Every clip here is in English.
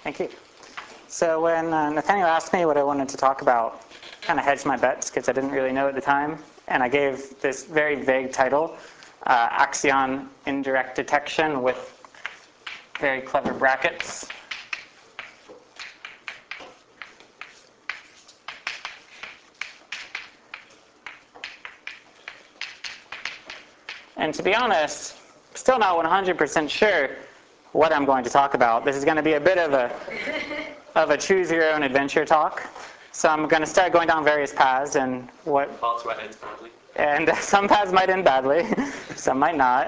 Thank you. So when Nathaniel asked me what I wanted to talk about, kind of hedged my bets because I didn't really know at the time, and I gave this very vague title, Axion Indirect Detection, with very clever brackets. And to be honest, still not 100% sure what I'm going to talk about. This is going to be a bit of a choose your own adventure talk. So I'm going to start going down various paths, and parts might end badly. And some paths might end badly, some might not.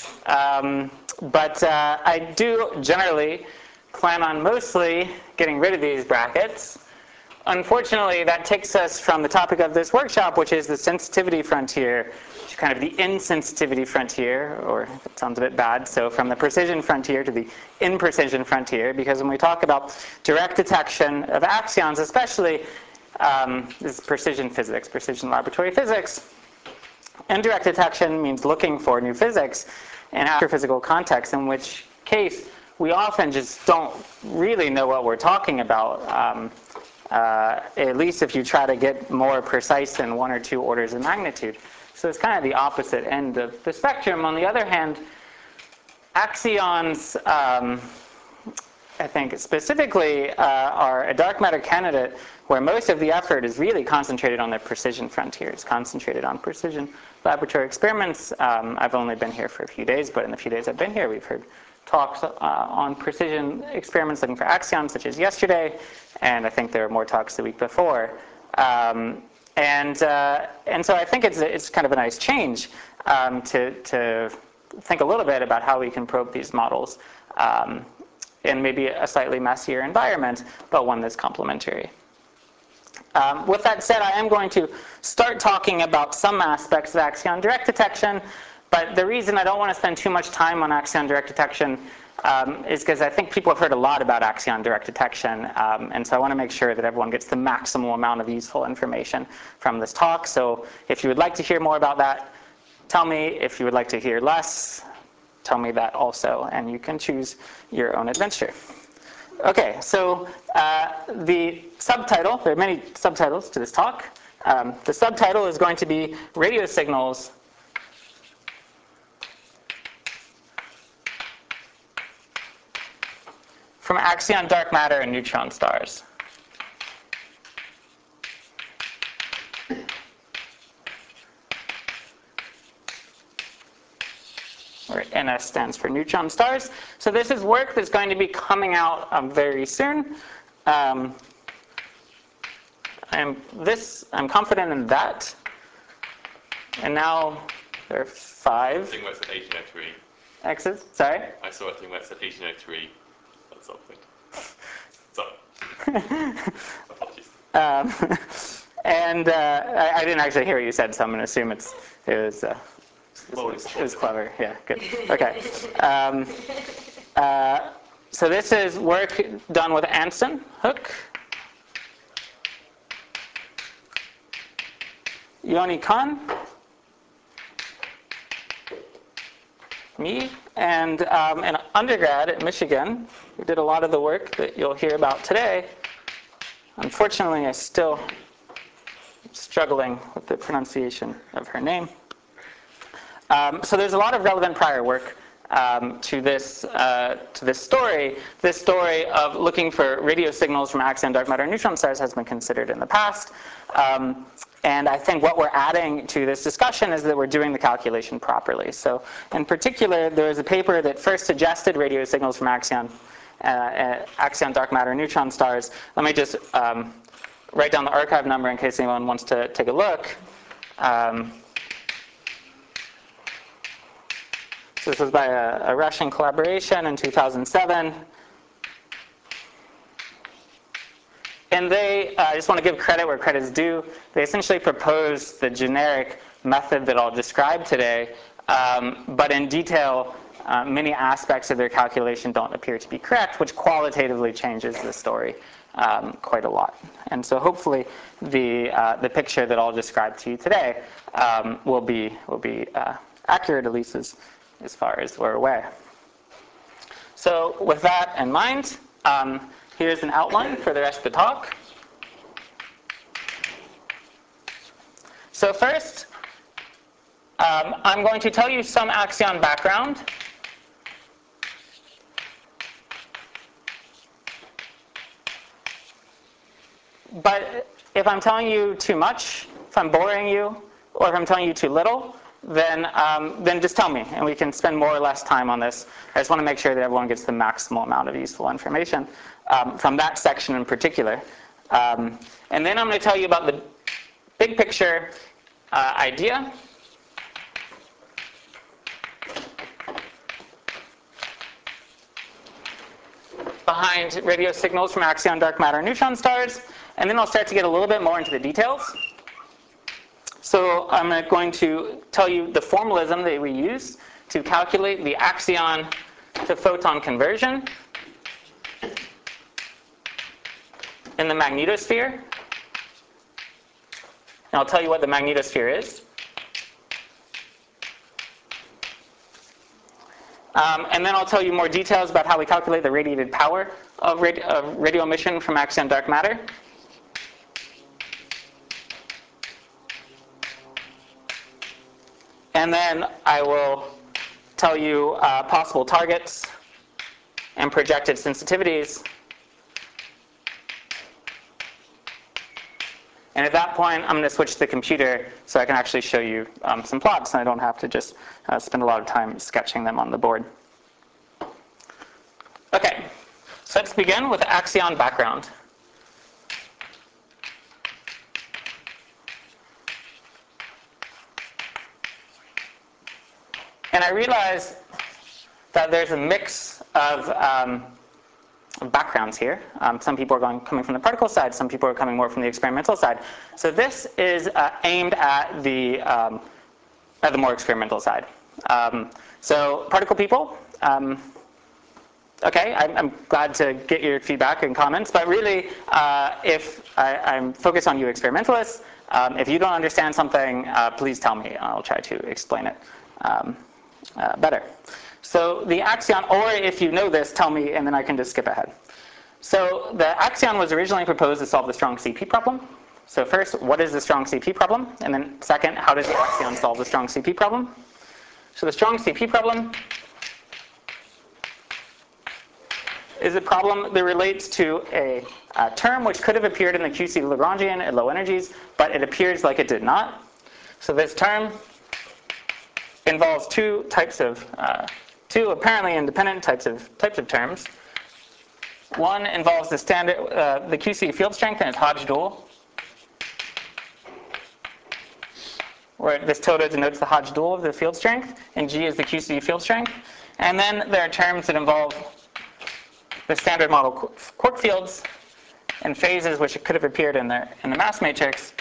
But I do generally plan on mostly getting rid of these brackets. Unfortunately, that takes us from the topic of this workshop, which is the sensitivity frontier, to kind of the insensitivity frontier, or it sounds a bit bad, so from the precision frontier to the imprecision frontier, because when we talk about direct detection of axions, especially, this is precision physics, precision laboratory physics. Indirect detection means looking for new physics in astrophysical context, in which case we often just don't really know what we're talking about, at least if you try to get more precise than 1 or 2 orders of magnitude. So it's kind of the opposite end of the spectrum. On the other hand, axions, I think specifically, are a dark matter candidate where most of the effort is really concentrated on the precision frontier. It's concentrated on precision laboratory experiments. I've only been here for a few days, but in the few days I've been here, we've heard talks on precision experiments looking for axions, such as yesterday, and I think there were more talks the week before. And so I think it's kind of a nice change to think a little bit about how we can probe these models in maybe a slightly messier environment, but one that's complementary. With that said, I am going to start talking about some aspects of axion direct detection, but the reason I don't want to spend too much time on axion direct detection is because I think people have heard a lot about axion direct detection, and so I want to make sure that everyone gets the maximal amount of useful information from this talk. So if you would like to hear more about that, tell me. If you would like to hear less, tell me that also, and you can choose your own adventure. Okay, so the subtitle, there are many subtitles to this talk. The subtitle is going to be Radio Signals from axion dark matter and neutron stars. Where NS stands for neutron stars. So this is work that's going to be coming out very soon. I'm confident in that. And now there are 5 thing where it said 1803. X's. Sorry? I saw a thing where it said 1803. That's something. Sorry. Apologies. And I didn't actually hear what you said, so I'm going to assume it was clever. Yeah, good. Okay. So this is work done with Anson Hook, Yoni Khan, me, and an undergrad at Michigan who did a lot of the work that you'll hear about today. Unfortunately, I'm still struggling with the pronunciation of her name. So there's a lot of relevant prior work to this story. This story of looking for radio signals from axion dark matter and neutron stars has been considered in the past. And I think what we're adding to this discussion is that we're doing the calculation properly. So in particular, there was a paper that first suggested radio signals from axion dark matter and neutron stars. Let me just write down the archive number in case anyone wants to take a look. So this was by a Russian collaboration in 2007. And they, I just want to give credit where credit is due, they essentially proposed the generic method that I'll describe today, but in detail, many aspects of their calculation don't appear to be correct, which qualitatively changes the story quite a lot. And so hopefully the picture that I'll describe to you today will be accurate, at least as far as we're aware. So with that in mind, Here's an outline for the rest of the talk. So first, I'm going to tell you some Axion background. But if I'm telling you too much, if I'm boring you, or if I'm telling you too little, then just tell me, and we can spend more or less time on this. I just want to make sure that everyone gets the maximal amount of useful information from that section in particular. And then I'm going to tell you about the big picture idea. Behind radio signals from axion dark matter neutron stars, and then I'll start to get a little bit more into the details. So I'm going to tell you the formalism that we use to calculate the axion to photon conversion in the magnetosphere. And I'll tell you what the magnetosphere is. And then I'll tell you more details about how we calculate the radiated power of radio emission from axion dark matter. And then I will tell you possible targets and projected sensitivities. And at that point, I'm going to switch to the computer so I can actually show you some plots, and I don't have to just spend a lot of time sketching them on the board. Okay, so let's begin with axion background. And I realize that there's a mix of backgrounds here. Some people are coming from the particle side, some people are coming more from the experimental side. So this is aimed at the more experimental side. So particle people, okay, I'm glad to get your feedback and comments, but really, if I'm focused on you experimentalists, if you don't understand something, please tell me. I'll try to explain it better. So the axion, or if you know this, tell me, and then I can just skip ahead. So the axion was originally proposed to solve the strong CP problem. So first, what is the strong CP problem? And then second, how does the axion solve the strong CP problem? So the strong CP problem is a problem that relates to a term which could have appeared in the QC Lagrangian at low energies, but it appears like it did not. So this term involves two apparently independent types of terms. One involves the QC field strength and its Hodge dual, where this tilde denotes the Hodge dual of the field strength, and G is the QC field strength. And then there are terms that involve the standard model quark fields and phases which could have appeared in the mass matrix.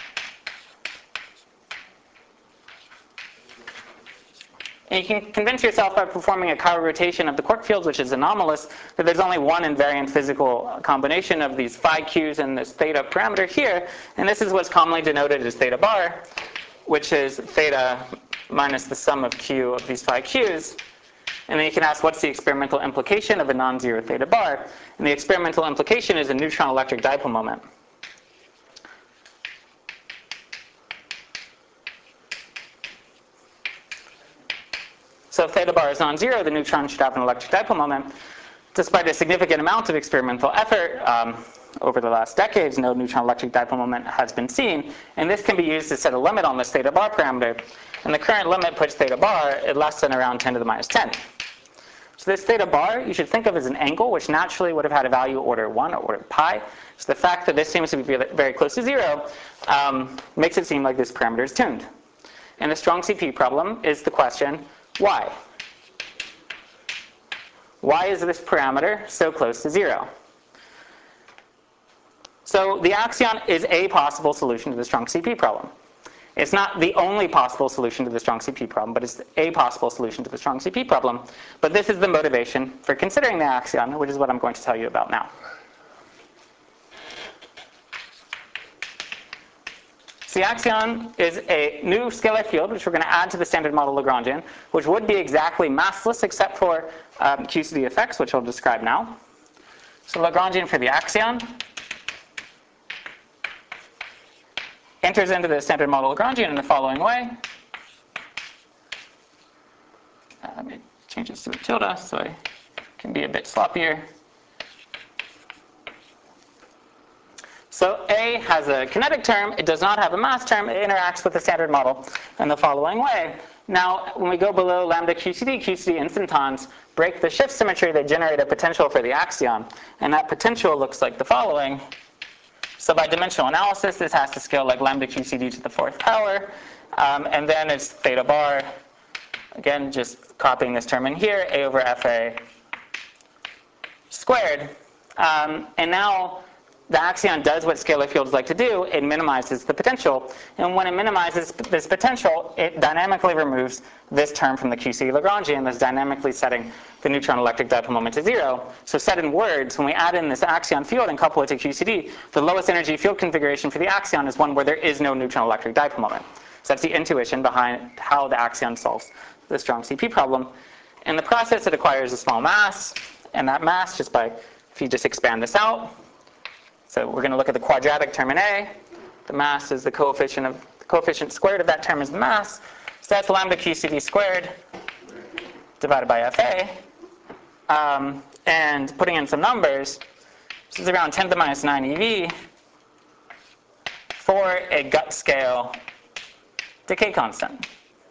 And you can convince yourself by performing a chiral rotation of the quark fields, which is anomalous, that there's only one invariant physical combination of these phi q's and this theta parameter here. And this is what's commonly denoted as theta bar, which is theta minus the sum of q of these phi q's. And then you can ask, what's the experimental implication of a non-zero theta bar? And the experimental implication is a neutron electric dipole moment. So if theta bar is non-zero, the neutron should have an electric dipole moment. Despite a significant amount of experimental effort, over the last decades, no neutron electric dipole moment has been seen. And this can be used to set a limit on this theta bar parameter. And the current limit puts theta bar at less than around 10 to the minus 10. So this theta bar, you should think of as an angle, which naturally would have had a value order 1 or order pi. So the fact that this seems to be very close to 0 makes it seem like this parameter is tuned. And the strong CP problem is the question, why? Why is this parameter so close to 0? So the axion is a possible solution to the strong CP problem. It's not the only possible solution to the strong CP problem, but it's a possible solution to the strong CP problem. But this is the motivation for considering the axion, which is what I'm going to tell you about now. So the axion is a new scalar field, which we're going to add to the standard model Lagrangian, which would be exactly massless except for QCD effects, which I'll describe now. So Lagrangian for the axion enters into the standard model Lagrangian in the following way. Let me change this to a tilde so I can be a bit sloppier. So A has a kinetic term, it does not have a mass term, it interacts with the standard model in the following way. Now, when we go below lambda QCD, QCD instantons break the shift symmetry, they generate a potential for the axion. And that potential looks like the following. So by dimensional analysis, this has to scale like lambda QCD to the fourth power. And then it's theta bar, again, just copying this term in here, A over FA squared. And now the axion does what scalar fields like to do. It minimizes the potential. And when it minimizes this potential, it dynamically removes this term from the QCD Lagrangian, thus dynamically setting the neutron electric dipole moment to 0. So said in words, when we add in this axion field and couple it to QCD, the lowest energy field configuration for the axion is one where there is no neutron electric dipole moment. So that's the intuition behind how the axion solves the strong CP problem. In the process, it acquires a small mass, and that mass, if you just expand this out, so we're going to look at the quadratic term in A. The mass is the coefficient squared of that term is the mass. So that's lambda QCD squared divided by FA. And putting in some numbers, this is around 10 to the minus 9 eV for a gut scale decay constant.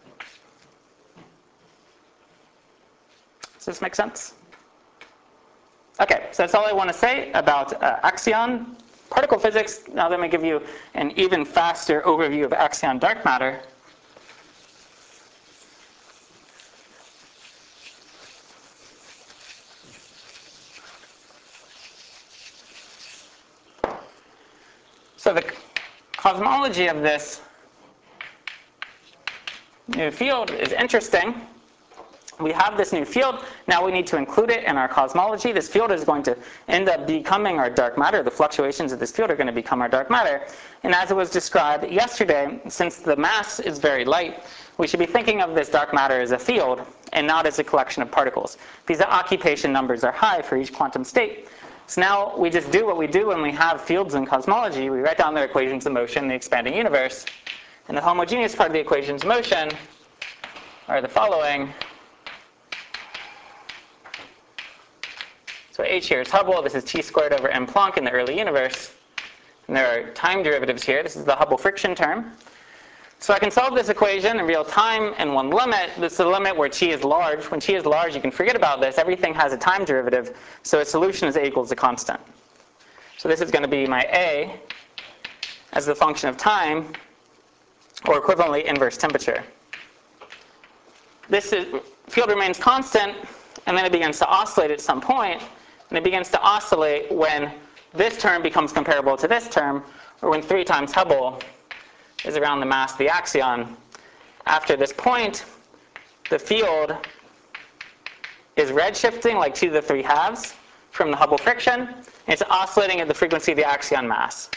Does this make sense? Okay, so that's all I want to say about axion particle physics. Now let me give you an even faster overview of axion dark matter. So the cosmology of this new field is interesting. We have this new field. Now we need to include it in our cosmology. This field is going to end up becoming our dark matter. The fluctuations of this field are going to become our dark matter. And as it was described yesterday, since the mass is very light, we should be thinking of this dark matter as a field and not as a collection of particles. These occupation numbers are high for each quantum state. So now we just do what we do when we have fields in cosmology. We write down their equations of motion in the expanding universe. And the homogeneous part of the equations of motion are the following. So h here is Hubble. This is t squared over m Planck in the early universe. And there are time derivatives here. This is the Hubble friction term. So I can solve this equation in real time in one limit. This is the limit where t is large. When t is large, you can forget about this. Everything has a time derivative. So its solution is a equals a constant. So this is going to be my a as the function of time, or equivalently inverse temperature. This field remains constant, and then it begins to oscillate at some point. And it begins to oscillate when this term becomes comparable to this term, or when 3 times Hubble is around the mass of the axion. After this point, the field is redshifting like 2 to the 3 halves from the Hubble friction. It's oscillating at the frequency of the axion mass.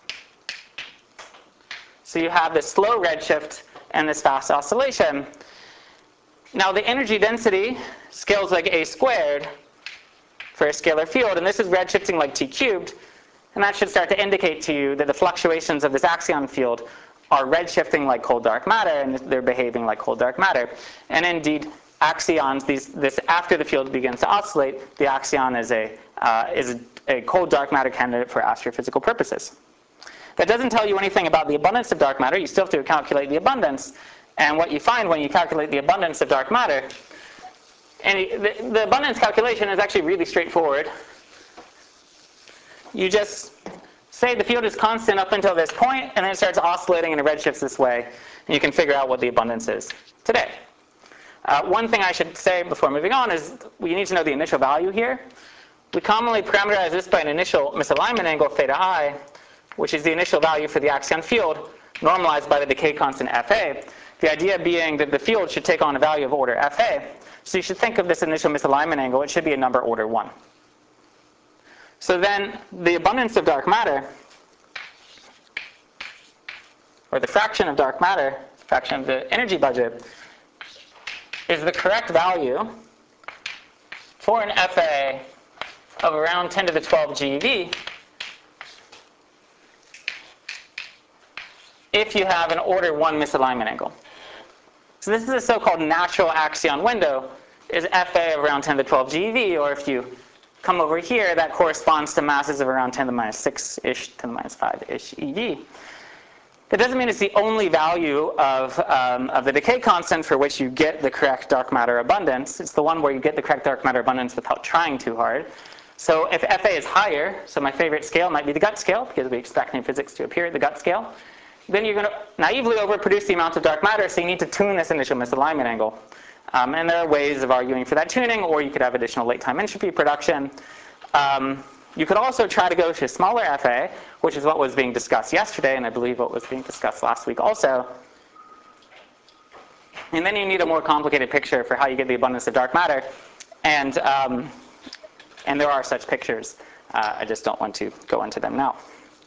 So you have this slow redshift and this fast oscillation. Now the energy density scales like a squared for a scalar field, and this is redshifting like t cubed, and that should start to indicate to you that the fluctuations of this axion field are redshifting like cold dark matter, and they're behaving like cold dark matter. And indeed, axions, this after the field begins to oscillate, the axion is a cold dark matter candidate for astrophysical purposes. That doesn't tell you anything about the abundance of dark matter. You still have to calculate the abundance. And what you find when you calculate the abundance of dark matter, and the abundance calculation is actually really straightforward. You just say the field is constant up until this point, and then it starts oscillating and it redshifts this way, and you can figure out what the abundance is today. One thing I should say before moving on is we need to know the initial value here. We commonly parameterize this by an initial misalignment angle, theta I, which is the initial value for the axion field, normalized by the decay constant Fa. The idea being that the field should take on a value of order Fa. So you should think of this initial misalignment angle. It should be a number order 1. So then the abundance of dark matter, or the fraction of dark matter, fraction of the energy budget, is the correct value for an Fa of around 10 to the 12 GeV if you have an order 1 misalignment angle. So this is a so-called natural axion window, is Fa of around 10 to the 12 GeV, or if you come over here, that corresponds to masses of around 10 to the minus 6-ish, 10 to the minus 5-ish eV. That doesn't mean it's the only value of the decay constant for which you get the correct dark matter abundance. It's the one where you get the correct dark matter abundance without trying too hard. So if Fa is higher, so my favorite scale might be the Gutt scale, because we expect in physics to appear at the Gutt scale, then you're going to naively overproduce the amount of dark matter, so you need to tune this initial misalignment angle. And there are ways of arguing for that tuning, or you could have additional late time entropy production. You could also try to go to smaller Fa, which is what was being discussed yesterday, and I believe what was being discussed last week also. And then you need a more complicated picture for how you get the abundance of dark matter. And there are such pictures. I just don't want to go into them now.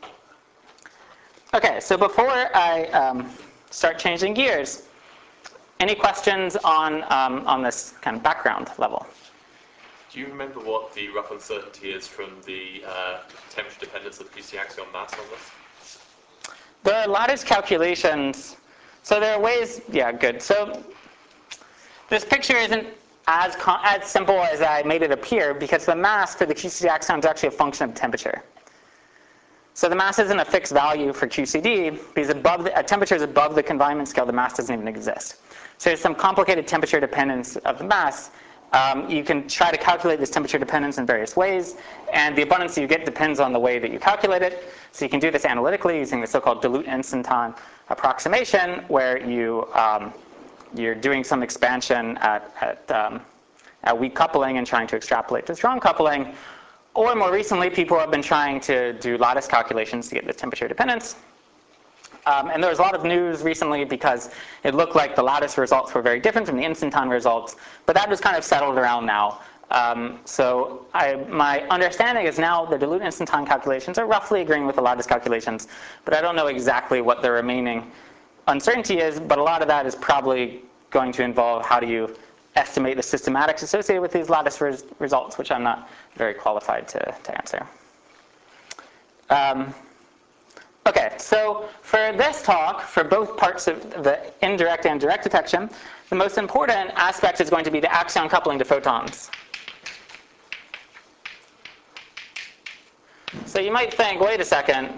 Okay, so before I start changing gears, any questions on this kind of background level? Do you remember what the rough uncertainty is from the temperature dependence of the QC axion mass on this? There are lattice calculations. So there are ways, yeah, good. So this picture isn't as simple as I made it appear, because the mass for the QCD axion is actually a function of temperature. So the mass isn't a fixed value for QCD, because at temperatures above the confinement scale, the mass doesn't even exist. So there's some complicated temperature dependence of the mass. You can try to calculate this temperature dependence in various ways, and the abundance you get depends on the way that you calculate it. So you can do this analytically using the so-called dilute instanton approximation, where you're doing some expansion at weak coupling and trying to extrapolate to strong coupling. Or more recently, people have been trying to do lattice calculations to get the temperature dependence. And there was a lot of news recently because it looked like the lattice results were very different from the instanton results, but that was kind of settled around now. So my understanding is now the dilute instanton calculations are roughly agreeing with the lattice calculations, but I don't know exactly what the remaining uncertainty is, but a lot of that is probably going to involve how do you estimate the systematics associated with these lattice results, which I'm not very qualified to answer. Okay, so for this talk, for both parts of the indirect and direct detection, the most important aspect is going to be the axion coupling to photons. So you might think, wait a second,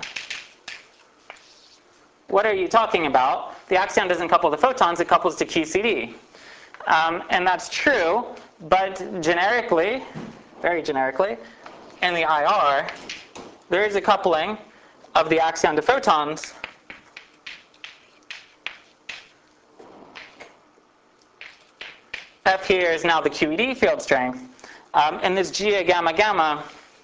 what are you talking about? The axion doesn't couple to photons, it couples to QCD. And that's true, but generically, very generically, in the IR, there is a coupling of the axion to photons F here is now the QED field strength. And this G gamma gamma,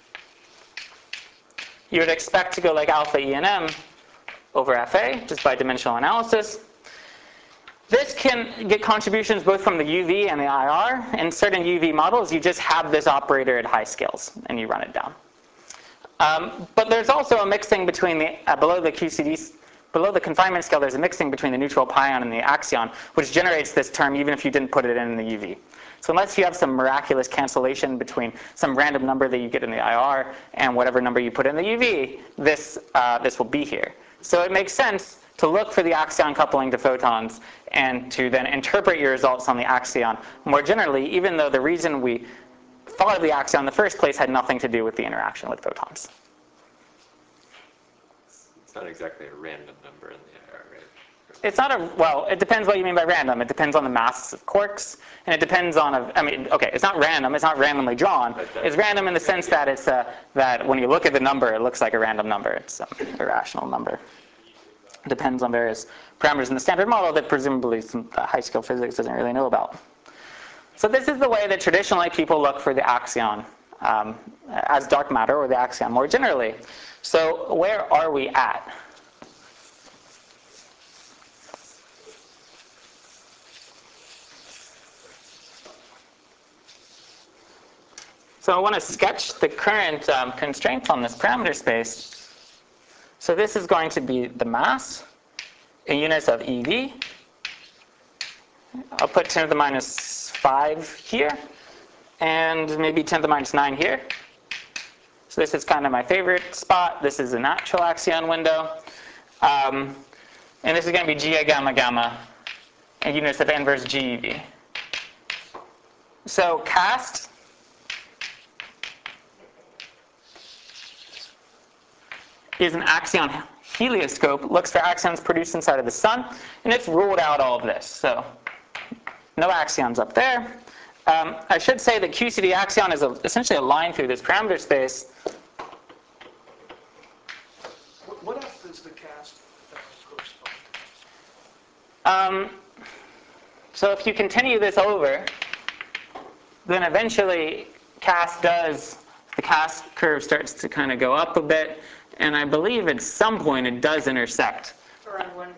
you would expect to go like alpha E and M over FA, just by dimensional analysis. This can get contributions both from the UV and the IR. In certain UV models, you just have this operator at high scales, and you run it down. But there's also a mixing between below the QCD, below the confinement scale, there's a mixing between the neutral pion and the axion, which generates this term even if you didn't put it in the UV. So unless you have some miraculous cancellation between some random number that you get in the IR and whatever number you put in the UV, this will be here. So it makes sense to look for the axion coupling to photons and to then interpret your results on the axion more generally, even though the reason we thought of the axion in the first place had nothing to do with the interaction with photons. It's not exactly a random number in the IR, right? It's not a, well, it depends what you mean by random. It depends on the mass of quarks, and it depends on, okay, it's not random, it's not randomly drawn. It's random in the sense that it's that when you look at the number, it looks like a random number. It's an irrational number. It depends on various parameters in the standard model that presumably some high-scale physics doesn't really know about. So this is the way that traditionally people look for the axion as dark matter, or the axion more generally. So where are we at? So I want to sketch the current constraints on this parameter space. So this is going to be the mass in units of eV. I'll put 10 to the minus 5 here, and maybe 10 to the minus 9 here. So this is kind of my favorite spot. This is a natural axion window. And this is going to be GA gamma gamma and units of inverse GeV. So CAST is an axion helioscope, looks for axions produced inside of the sun, and it's ruled out all of this. So no axions up there. I should say that QCD axion is essentially a line through this parameter space. What else does the cast correspond to? So if you continue this over, then eventually the cast curve starts to kind of go up a bit, and I believe at some point it does intersect. Around one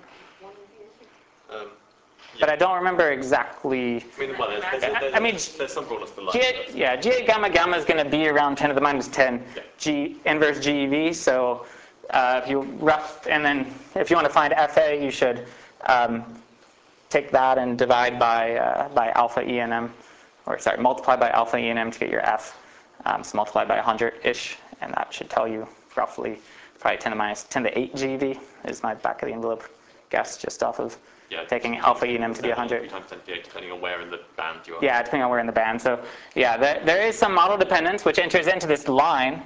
But I don't remember exactly. I mean, well, there's some broadness to the line. GA gamma gamma is going to be around 10 to the minus 10 G inverse GeV. So if you and then if you want to find FA, you should take that and divide by alpha ENM, or sorry, multiply by alpha ENM to get your F. So multiply by 100-ish, and that should tell you roughly probably 10 to 8 GeV is my back of the envelope guess, just off of taking alpha ENM to be 100. Times 10 to the 8, depending on where in the band you are. Yeah, depending on where in the band. So yeah, there is some model dependence which enters into this line.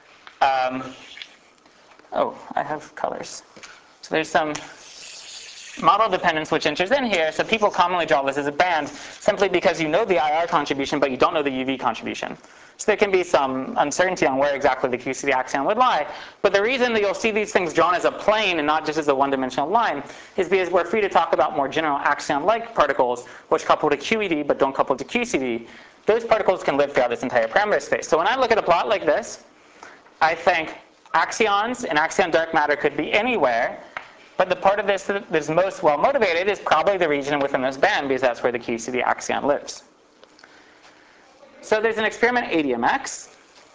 Oh, I have colors. So there's some model dependence which enters in here. So people commonly draw this as a band simply because you know the IR contribution, but you don't know the UV contribution. So there can be some uncertainty on where exactly the QCD axion would lie. But the reason that you'll see these things drawn as a plane and not just as a one-dimensional line is because we're free to talk about more general axion-like particles which couple to QED but don't couple to QCD. Those particles can live throughout this entire parameter space. So when I look at a plot like this, I think axions and axion dark matter could be anywhere, but the part of this that is most well motivated is probably the region within this band because that's where the QCD axion lives. So there's an experiment ADMX.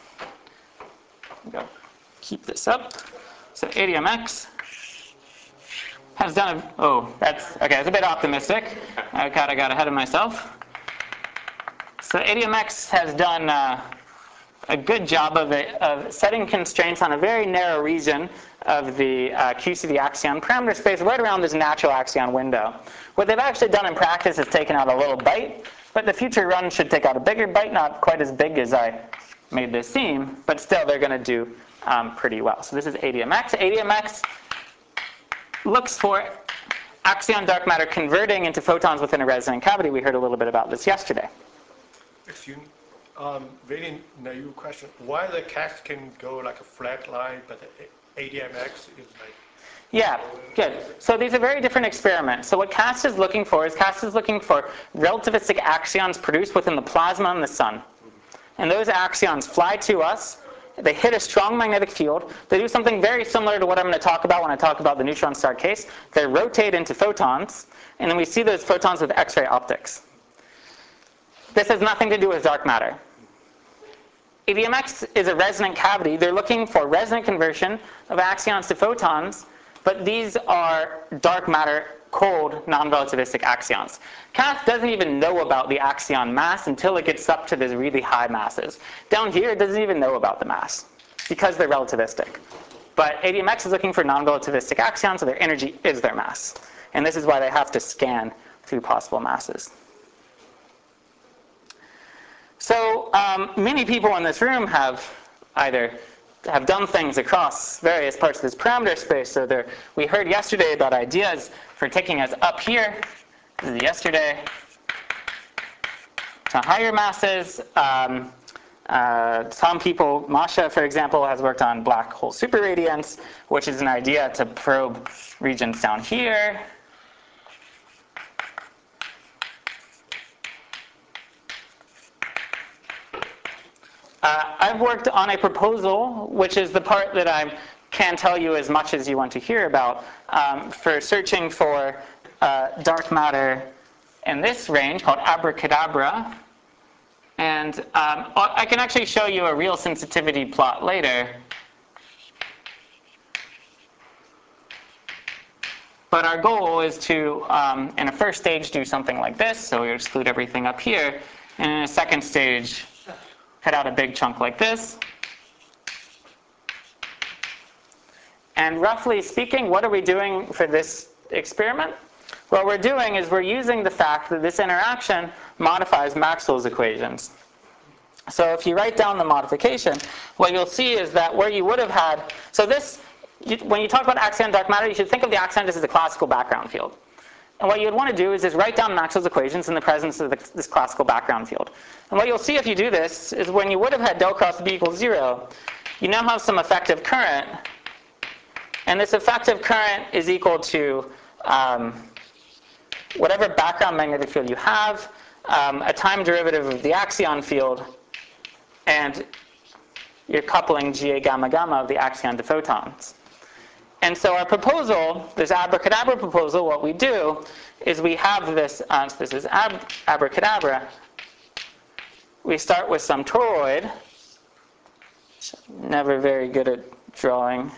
Go keep this up. So ADMX has done that's a bit optimistic. I kind of got ahead of myself. So ADMX has done a good job of setting constraints on a very narrow region of the QCD axion parameter space right around this natural axion window. What they've actually done in practice is taken out a little bite, but the future run should take out a bigger bite, not quite as big as I made this seem, but still they're going to do pretty well. So this is ADMX. ADMX looks for axion dark matter converting into photons within a resonant cavity. We heard a little bit about this yesterday. Excuse me. Very naive question. Why the cast can go like a flat line, but the ADMX is like... Yeah, good. So these are very different experiments. So what CAST is looking for relativistic axions produced within the plasma in the sun. And those axions fly to us. They hit a strong magnetic field. They do something very similar to what I'm going to talk about when I talk about the neutron star case. They rotate into photons, and then we see those photons with X-ray optics. This has nothing to do with dark matter. ADMX is a resonant cavity. They're looking for resonant conversion of axions to photons, but these are dark matter, cold, non-relativistic axions. CAST doesn't even know about the axion mass until it gets up to these really high masses. Down here, it doesn't even know about the mass because they're relativistic. But ADMX is looking for non-relativistic axions, so their energy is their mass. And this is why they have to scan through possible masses. So many people in this room have done things across various parts of this parameter space. So we heard yesterday about ideas for taking us up here. This is yesterday to higher masses. Some people, Masha, for example, has worked on black hole superradiance, which is an idea to probe regions down here. I've worked on a proposal, which is the part that I can tell you as much as you want to hear about, for searching for dark matter in this range called Abracadabra. And I can actually show you a real sensitivity plot later. But our goal is to, in a first stage, do something like this. So we exclude everything up here. And in a second stage, cut out a big chunk like this. And roughly speaking, what are we doing for this experiment? What we're doing is we're using the fact that this interaction modifies Maxwell's equations. So if you write down the modification, what you'll see is that where you would have had, so this, when you talk about axion dark matter, you should think of the axion just as a classical background field. And what you'd want to do is just write down Maxwell's equations in the presence of this classical background field. And what you'll see if you do this is when you would have had del cross B equals 0, you now have some effective current. And this effective current is equal to whatever background magnetic field you have, a time derivative of the axion field, and you're coupling GA gamma gamma of the axion to photons. And so our proposal, this abracadabra proposal, what we do is we have this, so this is abracadabra. We start with some toroid. Never very good at drawing.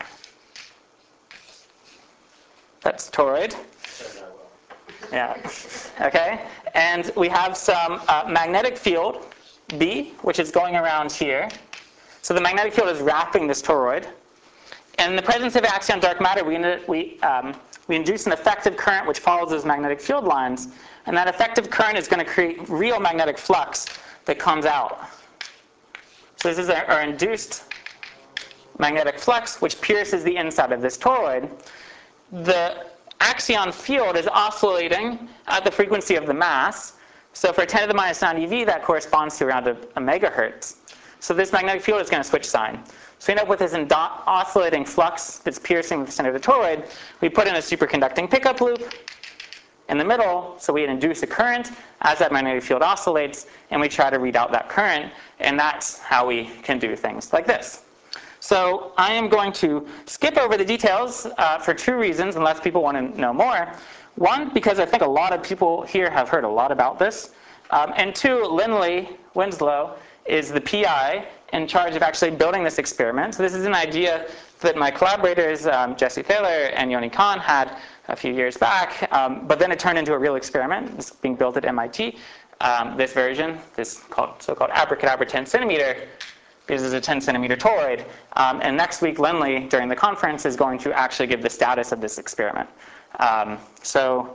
That's toroid. Yeah. Okay. And we have some magnetic field, B, which is going around here. So the magnetic field is wrapping this toroid. And in the presence of axion dark matter, we induce an effective current which follows those magnetic field lines. And that effective current is going to create real magnetic flux that comes out. So this is our induced magnetic flux, which pierces the inside of this toroid. The axion field is oscillating at the frequency of the mass. So for 10 to the minus 9 eV, that corresponds to around a megahertz. So this magnetic field is going to switch sign. So we end up with this oscillating flux that's piercing the center of the toroid. We put in a superconducting pickup loop in the middle, so we induce a current as that magnetic field oscillates, and we try to read out that current, and that's how we can do things like this. So I am going to skip over the details for two reasons, unless people want to know more. One, because I think a lot of people here have heard a lot about this. And two, Lindley Winslow is the PI in charge of actually building this experiment. So this is an idea that my collaborators, Jesse Thaler and Yoni Khan, had a few years back, but then it turned into a real experiment. It's being built at MIT. This version, this so-called abracadabra 10 centimeter, uses a 10 centimeter toroid. And next week, Lindley, during the conference, is going to actually give the status of this experiment. So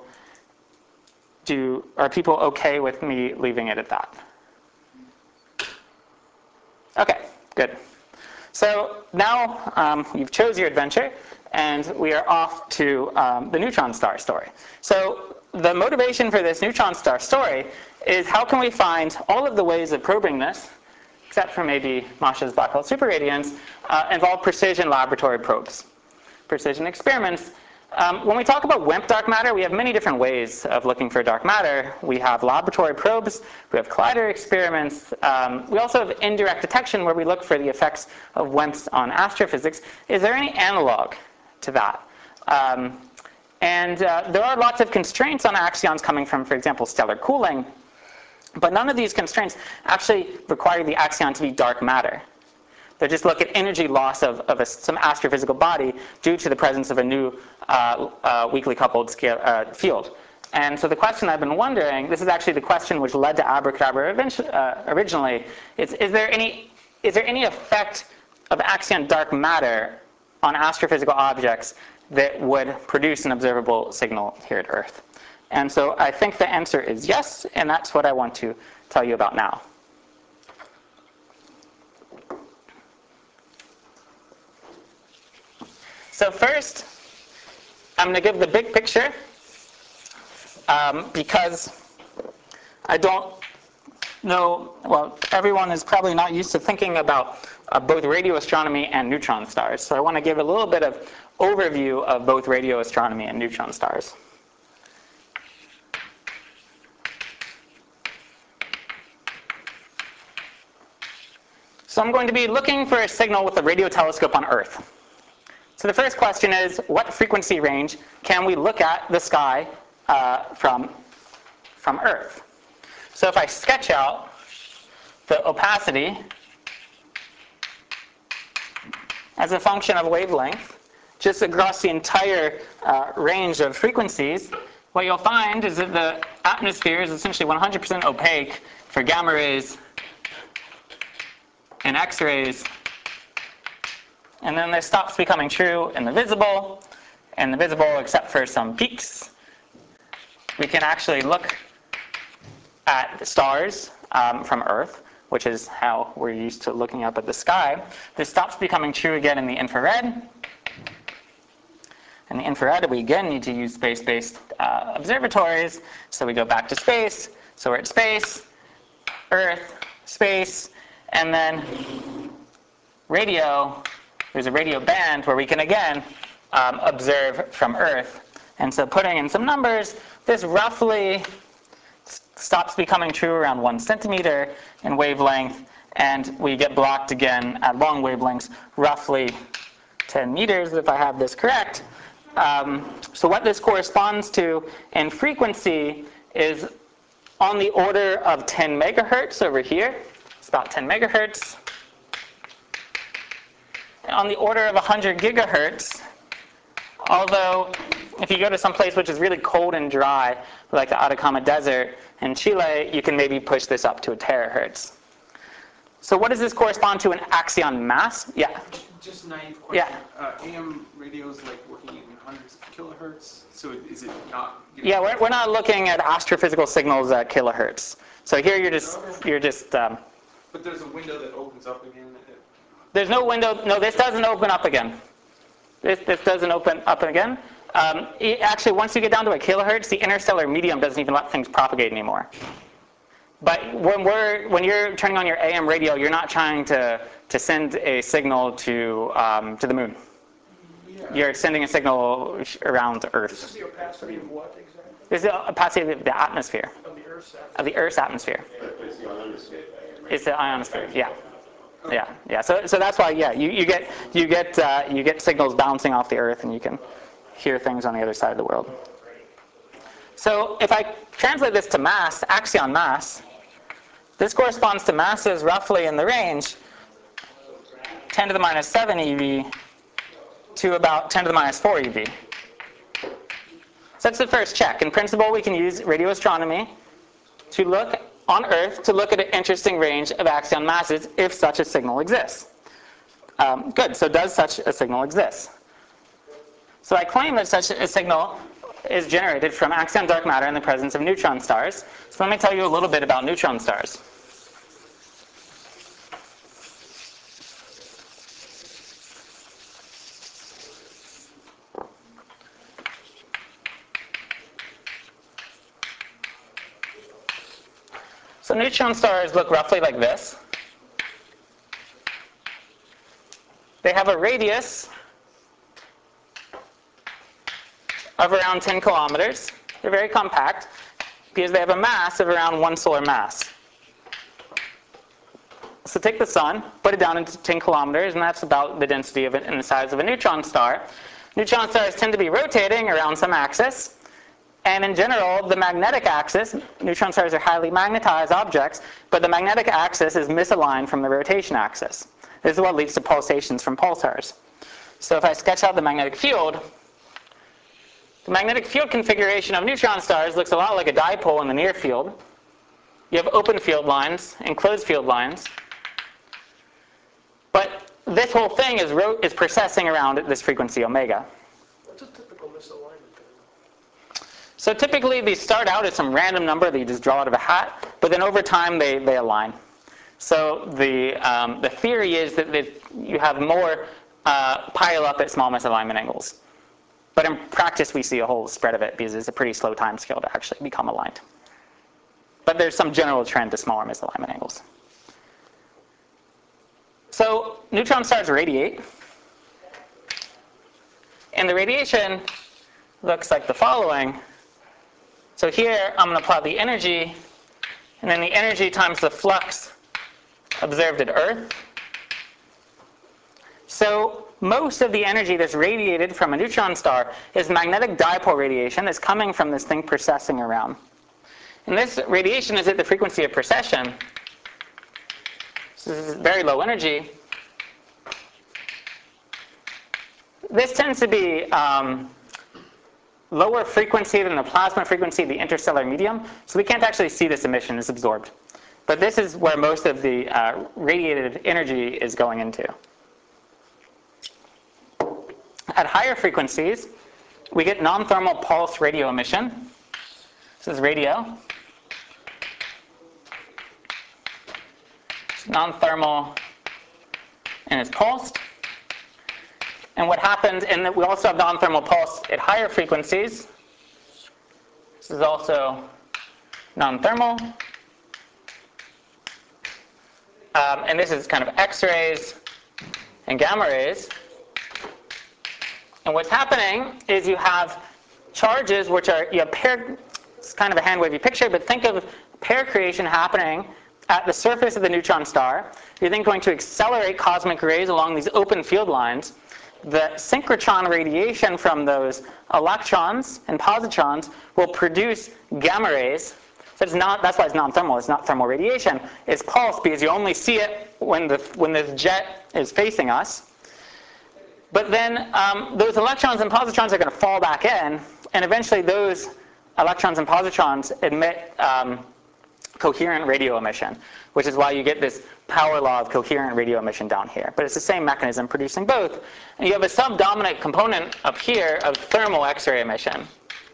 are people okay with me leaving it at that? Okay, good. So now you've chose your adventure, and we are off to the neutron star story. So the motivation for this neutron star story is how can we find all of the ways of probing this, except for maybe Masha's black hole superradiance, involve precision laboratory probes, precision experiments. When we talk about WIMP dark matter, we have many different ways of looking for dark matter. We have laboratory probes, we have collider experiments, we also have indirect detection where we look for the effects of WIMPs on astrophysics. Is there any analog to that? There are lots of constraints on axions coming from, for example, stellar cooling, but none of these constraints actually require the axion to be dark matter. They just look at energy loss of some astrophysical body due to the presence of a new weakly coupled field. And so the question I've been wondering, this is actually the question which led to abracadabra originally, is there any effect of axion dark matter on astrophysical objects that would produce an observable signal here at Earth? And so I think the answer is yes, and that's what I want to tell you about now. So first, I'm going to give the big picture because I don't know, well, everyone is probably not used to thinking about both radio astronomy and neutron stars. So I want to give a little bit of overview of both radio astronomy and neutron stars. So I'm going to be looking for a signal with a radio telescope on Earth. So the first question is, what frequency range can we look at the sky from Earth? So if I sketch out the opacity as a function of wavelength, just across the entire range of frequencies, what you'll find is that the atmosphere is essentially 100% opaque for gamma rays and X-rays And then this stops becoming true in the visible. And the visible, except for some peaks, we can actually look at the stars from Earth, which is how we're used to looking up at the sky. This stops becoming true again in the infrared. In the infrared, we again need to use space-based observatories. So we go back to space. So we're at space, Earth, space, and then radio. There's a radio band where we can again observe from Earth. And so putting in some numbers, this roughly stops becoming true around 1 centimeter in wavelength, and we get blocked again at long wavelengths, roughly 10 meters, if I have this correct. So what this corresponds to in frequency is on the order of 10 megahertz over here. It's about 10 megahertz. On the order of 100 gigahertz, although if you go to some place which is really cold and dry, like the Atacama Desert in Chile, you can maybe push this up to a terahertz. So what does this correspond to in axion mass? Yeah. Just naive question. Yeah. AM radio is like working in hundreds of kilohertz. So is it not? Yeah, we're not looking at astrophysical signals at kilohertz. So here you're just. But there's a window that opens up again. There's no window. No, this doesn't open up again. This doesn't open up again. Actually, once you get down to a kilohertz, the interstellar medium doesn't even let things propagate anymore. But when you're turning on your AM radio, you're not trying to send a signal to the moon. Yeah. You're sending a signal around Earth. This is the opacity of what exactly? This is the opacity of the atmosphere. Of the Earth's atmosphere. Of the Earth's atmosphere. It's the ionosphere. Yeah. Yeah. So that's why. Yeah, you get signals bouncing off the Earth, and you can hear things on the other side of the world. So if I translate this to mass, axion mass, this corresponds to masses roughly in the range 10 to the minus 7 eV to about 10 to the minus 4 eV. So that's the first check. In principle, we can use radio astronomy to look on Earth to look at an interesting range of axion masses if such a signal exists. Good. So does such a signal exist? So I claim that such a signal is generated from axion dark matter in the presence of neutron stars. So let me tell you a little bit about neutron stars. So neutron stars look roughly like this. They have a radius of around 10 kilometers. They're very compact because they have a mass of around 1 solar mass. So take the sun, put it down into 10 kilometers, and that's about the density of it and the size of a neutron star. Neutron stars tend to be rotating around some axis. And in general, the magnetic axis, neutron stars are highly magnetized objects, but the magnetic axis is misaligned from the rotation axis. This is what leads to pulsations from pulsars. So if I sketch out the magnetic field configuration of neutron stars looks a lot like a dipole in the near field. You have open field lines and closed field lines. But this whole thing is processing around at this frequency omega. What's a typical misalignment then? So typically these start out as some random number that you just draw out of a hat, but then over time they align. So the theory is that you have more pile up at small misalignment angles. But in practice, we see a whole spread of it because it's a pretty slow time scale to actually become aligned. But there's some general trend to smaller misalignment angles. So neutron stars radiate. And the radiation looks like the following. So here, I'm going to plot the energy, and then the energy times the flux observed at Earth. So most of the energy that's radiated from a neutron star is magnetic dipole radiation that's coming from this thing precessing around. And this radiation is at the frequency of precession. So this is very low energy. This tends to be lower frequency than the plasma frequency of the interstellar medium, so we can't actually see this emission. It's absorbed. But this is where most of the radiated energy is going into. at higher frequencies, we get non-thermal pulse radio emission. This is radio. It's non-thermal and it's pulsed. And what happens, and we also have non-thermal pulse at higher frequencies. This is also non-thermal. And this is kind of X-rays and gamma rays. And what's happening is you have charges which are, you have pair, it's kind of a hand-wavy picture, but think of pair creation happening at the surface of the neutron star. You're then going to accelerate cosmic rays along these open field lines. The synchrotron radiation from those electrons and positrons will produce gamma rays. So it's not, that's why it's non-thermal. It's not thermal radiation. It's pulse because you only see it when this jet is facing us. But then those electrons and positrons are going to fall back in, and eventually those electrons and positrons emit coherent radio emission, which is why you get this power law of coherent radio emission down here. But it's the same mechanism producing both. And you have a subdominant component up here of thermal X-ray emission.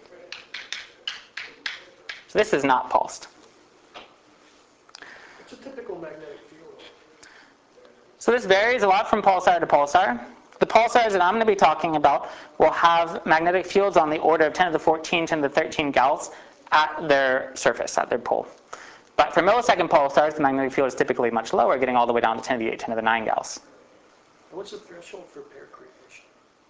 So this is not pulsed. What's a typical magnetic field? So this varies a lot from pulsar to pulsar. The pulsars that I'm going to be talking about will have magnetic fields on the order of 10 to the 14, 10 to the 13 gauss at their surface, at their pole. But for millisecond pulsars, the magnetic field is typically much lower, getting all the way down to 10 to the 8, 10 to the 9 gauss. And what's the threshold for pair creation?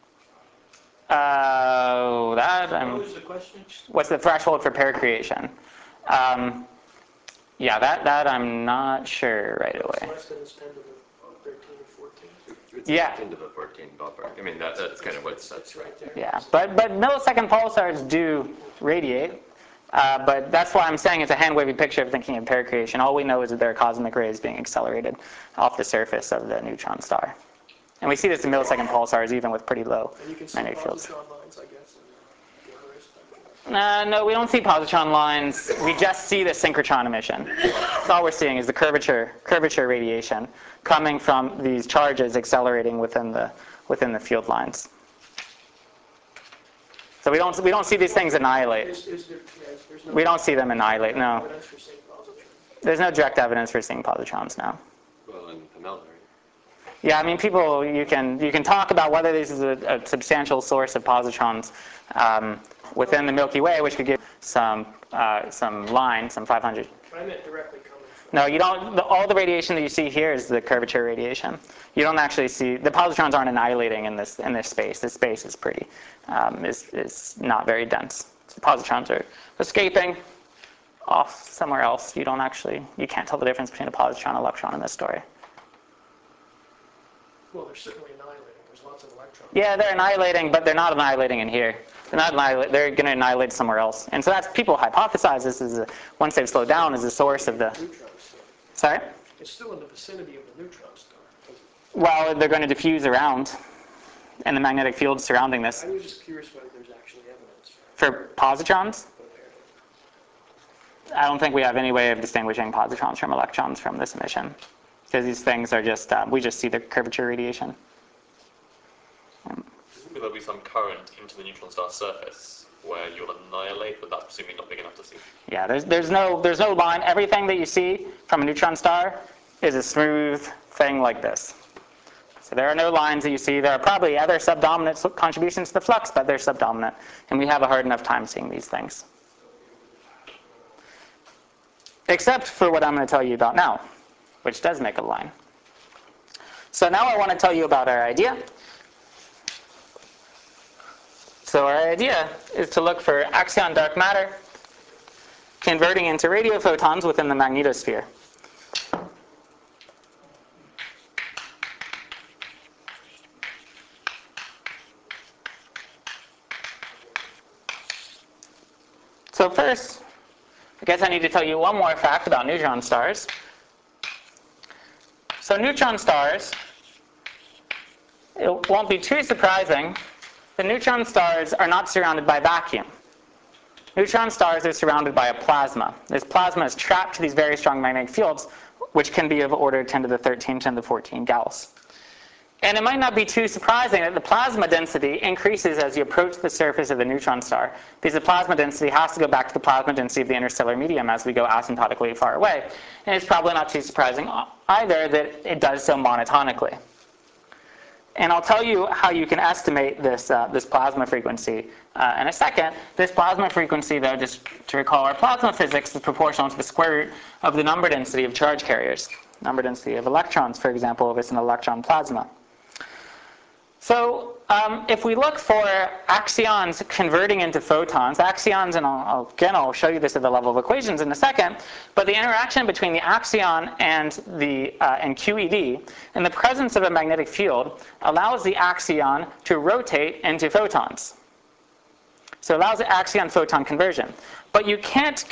What was the question? What's the threshold for pair creation? Yeah, that I'm not sure right away. It's less than it's 10 to the 13 or 14. It's Yeah. 10 to the 14 ballpark. I mean, that's kind of what's That's right there. Yeah, but millisecond pulsars do radiate. But that's why I'm saying it's a hand-wavy picture of thinking of pair creation. All we know is that there are cosmic rays being accelerated off the surface of the neutron star. And we see this in millisecond pulsars even with pretty low And you can see magnetic fields. positron lines, I guess, and gamma rays type thing. No, we don't see positron lines. We just see the synchrotron emission. That's all we're seeing is the curvature radiation coming from these charges accelerating within the field lines. So we don't see these things annihilate. There's no We don't see them annihilate. No, evidence for seeing positron. there's no direct evidence for seeing positrons now. well in Pamela, right? Yeah, I mean, people, you can talk about whether this is a substantial source of positrons within the Milky Way, which could give some line, some 500. But I meant directly coming from. No, you don't. All the radiation that you see here is the curvature radiation. You don't actually see the positrons aren't annihilating in this space. This space is pretty is not very dense. So the positrons are escaping off somewhere else. You can't tell the difference between a positron and electron in this story. Well, they're certainly annihilating. There's lots of electrons. Yeah, they're annihilating, but they're not annihilating in here. They're going to annihilate somewhere else. And so that's, people hypothesize this is, once they've slowed down, is the source of the, Neutron star. sorry? It's still in the vicinity of the neutron star. Well, they're going to diffuse around, and the magnetic field surrounding this. I was just curious whether there's actually evidence For positrons, for pair. I don't think we have any way of distinguishing positrons from electrons from this emission. Because these things are just, we just see the curvature radiation. Presumably there'll be some current into the neutron star surface where you'll annihilate, but that's presumably not big enough to see. Yeah, there's no line. Everything that you see from a neutron star is a smooth thing like this. So there are no lines that you see. There are probably other subdominant contributions to the flux, but they're subdominant. And we have a hard enough time seeing these things. Except for what I'm going to tell you about now, which does make a line. So now I want to tell you about our idea. So our idea is to look for axion dark matter converting into radio photons within the magnetosphere. So first, I guess I need to tell you one more fact about neutron stars. So neutron stars, it won't be too surprising, the neutron stars are not surrounded by vacuum. Neutron stars are surrounded by a plasma. This plasma is trapped to these very strong magnetic fields, which can be of order 10 to the 13, 10 to the 14 Gauss. And it might not be too surprising that the plasma density increases as you approach the surface of the neutron star, because the plasma density has to go back to the plasma density of the interstellar medium as we go asymptotically far away. And it's probably not too surprising either that it does so monotonically. And I'll tell you how you can estimate this, this plasma frequency in a second. This plasma frequency, though, just to recall our plasma physics, is proportional to the square root of the number density of charge carriers. Number density of electrons, for example, if it's an electron plasma. So if we look for axions converting into photons, axions, and I'll show you this at the level of equations in a second, but the interaction between the axion and QED in the presence of a magnetic field allows the axion to rotate into photons. So it allows the axion-photon conversion. But you can't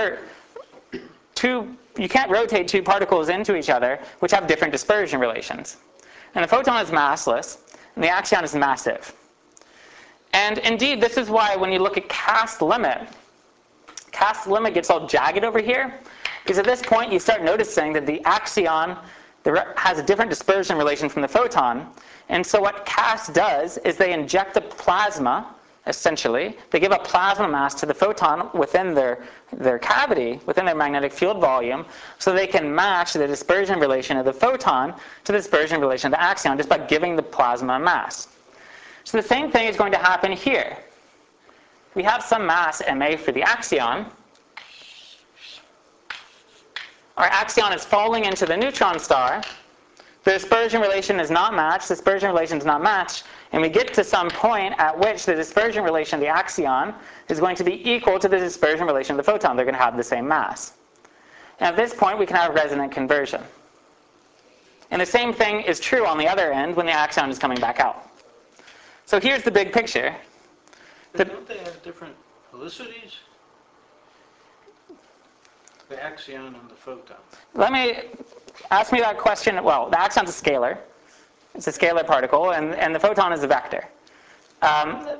rotate two particles into each other which have different dispersion relations. And the photon is massless, and the axion is massive. And indeed, this is why when you look at cast limit gets all jagged over here, because at this point you start noticing that the axion has a different dispersion relation from the photon. And so what cast does is they inject a plasma, essentially. They give a plasma mass to the photon within their cavity, within their magnetic field volume, so they can match the dispersion relation of the photon to the dispersion relation of the axion just by giving the plasma a mass. So the same thing is going to happen here. We have some mass ma for the axion. Our axion is falling into the neutron star. The dispersion relation is not matched. The dispersion relation is not matched. And we get to some point at which the dispersion relation of the axion is going to be equal to the dispersion relation of the photon. They're going to have the same mass. And at this point, we can have resonant conversion. And the same thing is true on the other end when the axion is coming back out. So here's the big picture. But don't they have different velocities? The axion and the photon. Ask me that question. Well, the axion's a scalar. It's a scalar particle, and the photon is a vector. I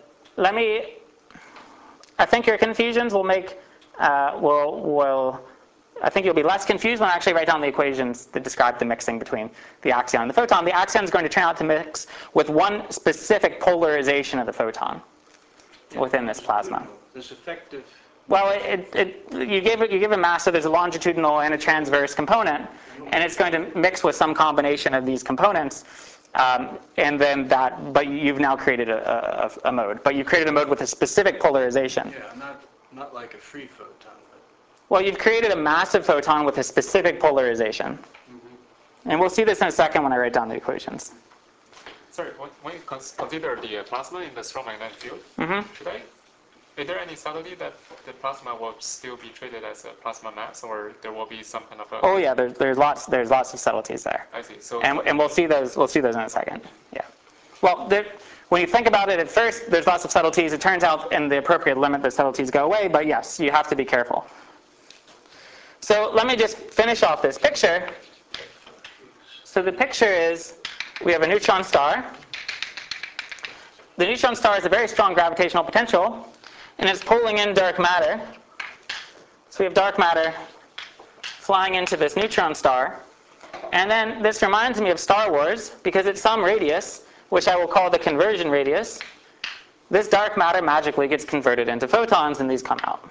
think your confusions will make, I think you'll be less confused when I actually write down the equations that describe the mixing between the axion and the photon. The axion is going to turn out to mix with one specific polarization of the photon within this plasma. This effective. Well, you give a mass, so there's a longitudinal and a transverse component, and it's going to mix with some combination of these components, and then but you've now created a mode. But you created a mode with a specific polarization. Yeah, not like a free photon. But well, you've created a massive photon with a specific polarization. And we'll see this in a second when I write down the equations. Sorry, when you consider the plasma in the strong magnetic field, is there any subtlety that the plasma will still be treated as a plasma mass, or there will be some kind of a... Oh yeah, there's lots of subtleties there. I see. So and we'll see those in a second. Yeah. Well, when you think about it at first, there's lots of subtleties. It turns out in the appropriate limit, the subtleties go away. But yes, you have to be careful. So let me just finish off this picture. So the picture is we have a neutron star. The neutron star has a very strong gravitational potential, and it's pulling in dark matter. So we have dark matter flying into this neutron star. And then this reminds me of Star Wars, because at some radius, which I will call the conversion radius, this dark matter magically gets converted into photons, and these come out.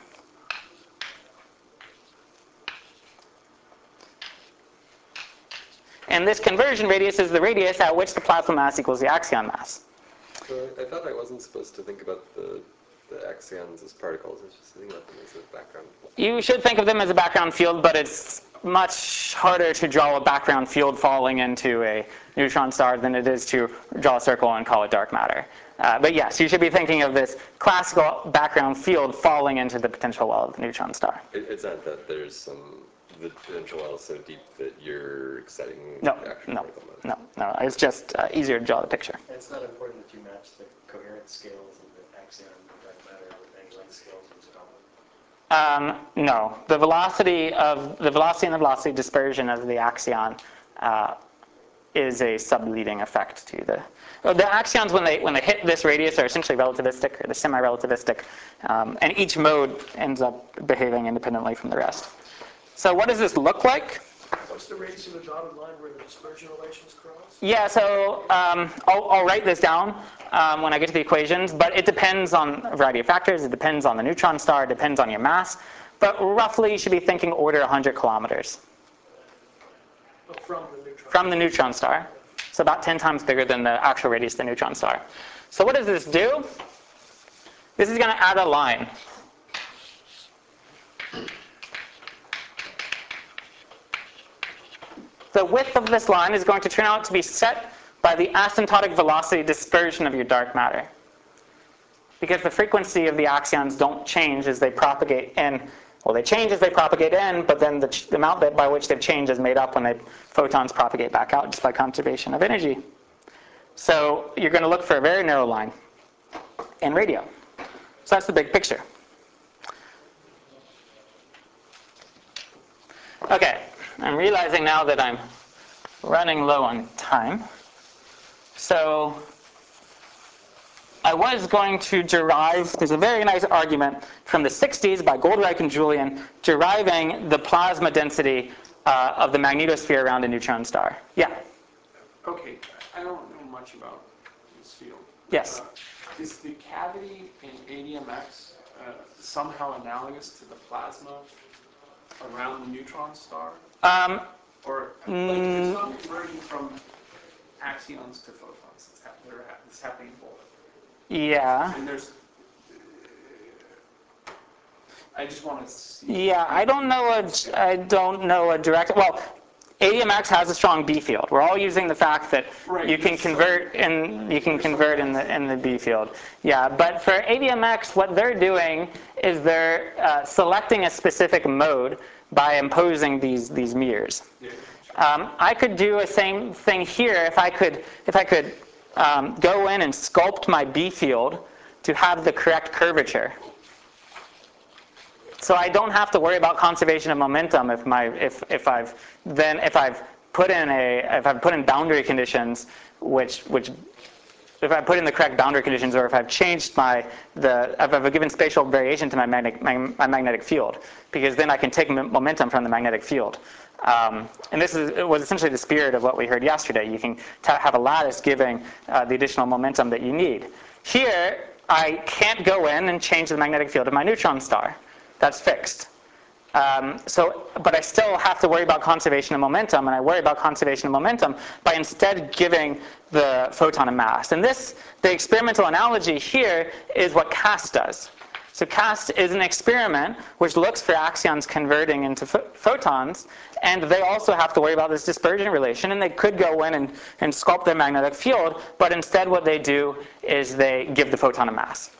And this conversion radius is the radius at which the plasma mass equals the axion mass. So I thought I wasn't supposed to think about the axions as particles. I was just thinking about them as a background. You should think of them as a background field, but it's much harder to draw a background field falling into a neutron star than it is to draw a circle and call it dark matter. But yes, you should be thinking of this classical background field falling into the potential well of the neutron star. It's not that there's the potential well is so deep that you're setting No, the actual no, particle mode. no. It's just easier to draw the picture. It's not important that you match the coherent scales of the axion and the dark matter with any length scales in common. No, the velocity and the velocity dispersion of the axion is a subleading effect to the axions when they hit this radius are essentially relativistic or the semi-relativistic, and each mode ends up behaving independently from the rest. So what does this look like? What's the radius of the dotted line where the dispersion relations cross? Yeah, so I'll write this down when I get to the equations, but it depends on a variety of factors. It depends on the neutron star, it depends on your mass, but roughly you should be thinking order 100 kilometers. From the neutron. From the neutron star. So about 10 times bigger than the actual radius of the neutron star. So what does this do? This is going to add a line. The width of this line is going to turn out to be set by the asymptotic velocity dispersion of your dark matter. Because the frequency of the axions don't change as they propagate in. Well, they change as they propagate in, but then the amount by which they've changed is made up when the photons propagate back out just by conservation of energy. So you're going to look for a very narrow line in radio. So that's the big picture. Okay, I'm realizing now that I'm running low on time. So I was going to derive, there's a very nice argument from the 60s by Goldreich and Julian, deriving the plasma density of the magnetosphere around a neutron star. Yeah? Okay, I don't know much about this field. Yes. Is the cavity in ADMX somehow analogous to the plasma around the neutron star? Or like it's not converting from axions to photons. It's happening both. Yeah. And there's. I just want to see. Yeah, I don't know a direct. Well, ADMX has a strong B field. We're all using the fact that you can convert in the B field. Yeah, but for ADMX, what they're doing is they're selecting a specific mode by imposing these mirrors. I could do a same thing here if I could go in and sculpt my B field to have the correct curvature. So I don't have to worry about conservation of momentum if I've put in boundary conditions if I put in the correct boundary conditions, or if I've changed if I've given spatial variation to my magnetic field, because then I can take momentum from the magnetic field. And it was essentially the spirit of what we heard yesterday. You can have a lattice giving the additional momentum that you need. Here, I can't go in and change the magnetic field of my neutron star. That's fixed. But I still have to worry about conservation of momentum, and I worry about conservation of momentum by instead giving the photon a mass. And the experimental analogy here is what CAST does. So CAST is an experiment which looks for axions converting into photons, and they also have to worry about this dispersion relation, and they could go in and sculpt their magnetic field, but instead what they do is they give the photon a mass.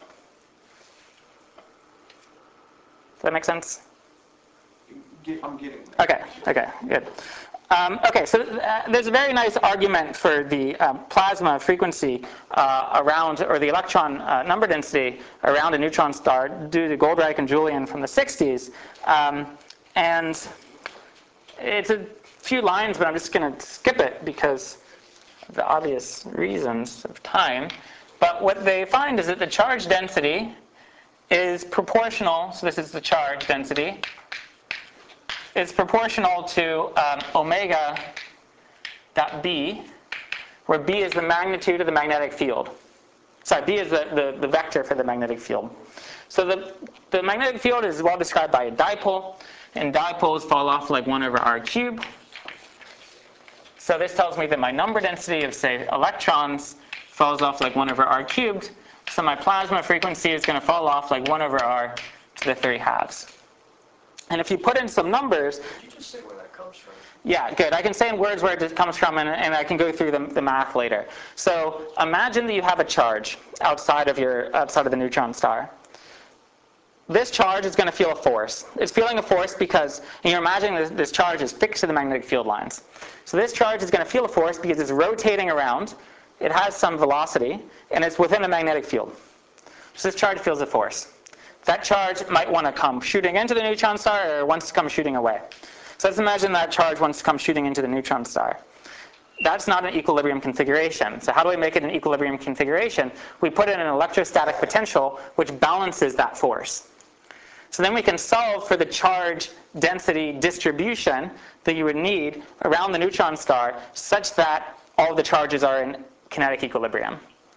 Does that make sense? I'm getting there. Okay, good. Okay, so there's a very nice argument for the plasma frequency around, or the electron number density around a neutron star due to Goldreich and Julian from the 60s. And it's a few lines, but I'm just going to skip it because of the obvious reasons of time. But what they find is that the charge density is proportional, so this is the charge density, is proportional to omega dot B, where B is the magnitude of the magnetic field. Sorry, B is the vector for the magnetic field. So the magnetic field is well described by a dipole, and dipoles fall off like 1 over r cubed. So this tells me that my number density of, say, electrons falls off like 1 over r cubed. So my plasma frequency is going to fall off like 1 over r to the 3/2. And if you put in some numbers... Could you just say where that comes from? Yeah, good. I can say in words where it comes from, and I can go through the math later. So imagine that you have a charge outside of the neutron star. This charge is going to feel a force. It's feeling a force because you're imagining this charge is fixed to the magnetic field lines. So this charge is going to feel a force because it's rotating around. It has some velocity, and it's within the magnetic field. So this charge feels a force. That charge might want to come shooting into the neutron star or wants to come shooting away. So let's imagine that charge wants to come shooting into the neutron star. That's not an equilibrium configuration. So how do we make it an equilibrium configuration? We put in an electrostatic potential which balances that force. So then we can solve for the charge density distribution that you would need around the neutron star such that all of the charges are in kinetic equilibrium.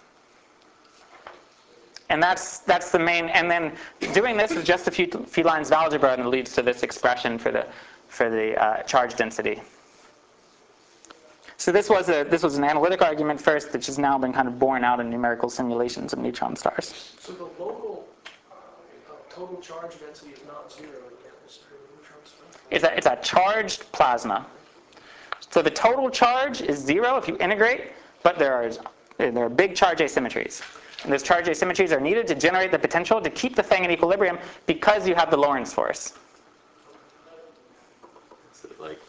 And that's the main, and then doing this is just a few lines of algebra, and it leads to this expression for the charge density. So this was an analytic argument first, which has now been kind of borne out in numerical simulations of neutron stars. So the local total charge density is not zero in the atmosphere of a neutron star? It's a charged plasma. So the total charge is zero if you integrate, but there are big charge asymmetries. And those charge asymmetries are needed to generate the potential to keep the thing in equilibrium because you have the Lorentz force. Is it like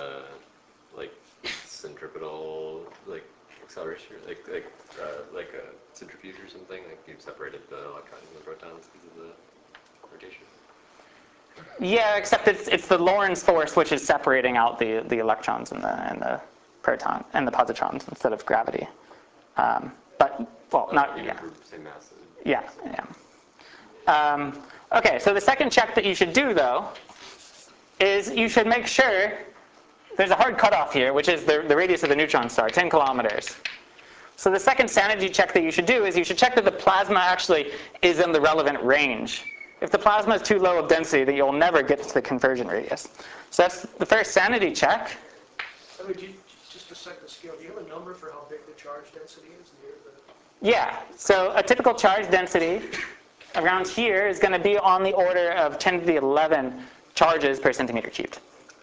centripetal acceleration, like a centrifuge or something? Like you've separated the electrons and the protons because of the rotation. Yeah, except it's the Lorentz force which is separating out the electrons and the proton and the positrons instead of gravity. But well, not yeah. Same mass. Yeah, yeah. Okay, so the second check that you should do though is you should make sure there's a hard cutoff here, which is the radius of the neutron star, 10 kilometers. So the second sanity check that you should do is you should check that the plasma actually is in the relevant range. If the plasma is too low of density, then you'll never get to the conversion radius. So that's the first sanity check. I mean, just to set the scale, do you have a number for how big the charge density is near the... Yeah, so a typical charge density around here is going to be on the order of 10 to the 11 charges per centimeter cubed.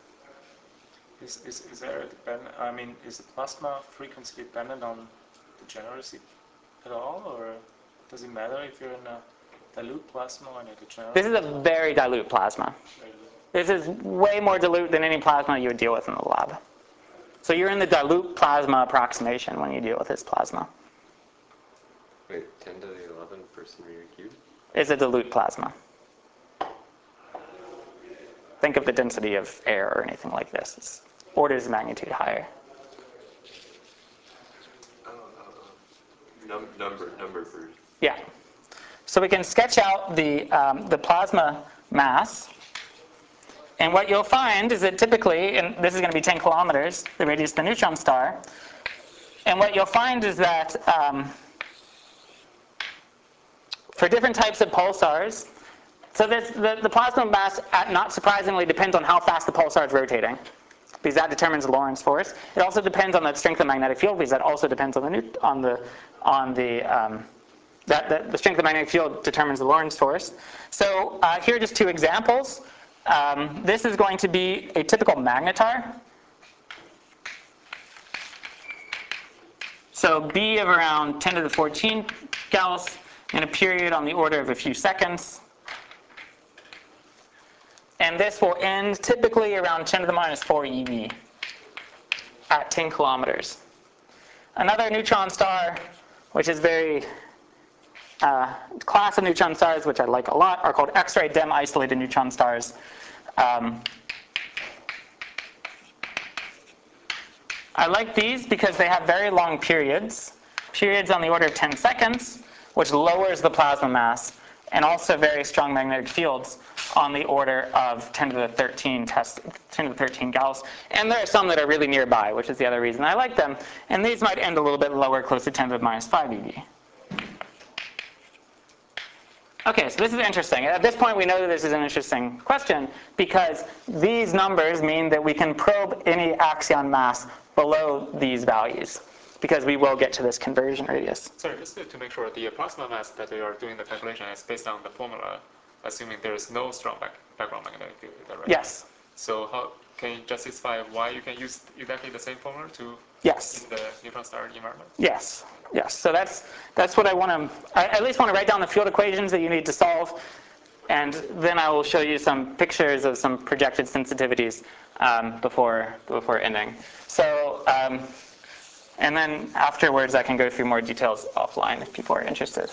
Is there is the plasma frequency dependent on the generosity at all, or does it matter if you're in a dilute plasma or in a generous? This is a very dilute plasma. This is way more dilute than any plasma you would deal with in the lab. So you're in the dilute plasma approximation when you deal with this plasma. Wait, 10 to the 11 per centimeter cubed? It's a dilute plasma. Think of the density of air or anything like this. It's orders of magnitude higher. Number for... Yeah. So we can sketch out the plasma mass. And what you'll find is that typically, and this is going to be 10 kilometers, the radius of the neutron star. And what you'll find is that for different types of pulsars, so the plasma mass, not surprisingly, depends on how fast the pulsar is rotating, because that determines the Lorentz force. It also depends on the strength of the magnetic field, because that also depends on the strength of the magnetic field determines the Lorentz force. So here are just two examples. This is going to be a typical magnetar. So B of around 10 to the 14 Gauss in a period on the order of a few seconds. And this will end typically around 10 to the minus 4 eV at 10 kilometers. Another neutron star, which is very class of neutron stars, which I like a lot, are called X-ray dim isolated neutron stars. I like these because they have very long periods on the order of 10 seconds, which lowers the plasma mass, and also very strong magnetic fields on the order of 10 to the 13 Gauss. And there are some that are really nearby, which is the other reason I like them. And these might end a little bit lower, close to 10 to the minus 5 eV. Okay, so this is interesting. At this point, we know that this is an interesting question because these numbers mean that we can probe any axion mass below these values because we will get to this conversion radius. Sorry, just to make sure, the plasma mass that you are doing the calculation is based on the formula, assuming there is no strong background magnetic field, is that right? Yes. So how can you justify why you can use exactly the same formula to yes. in the neutron star environment? Yes. Yes. So that's what I want to. I at least want to write down the field equations that you need to solve, and then I will show you some pictures of some projected sensitivities before ending. So and then afterwards I can go through more details offline if people are interested.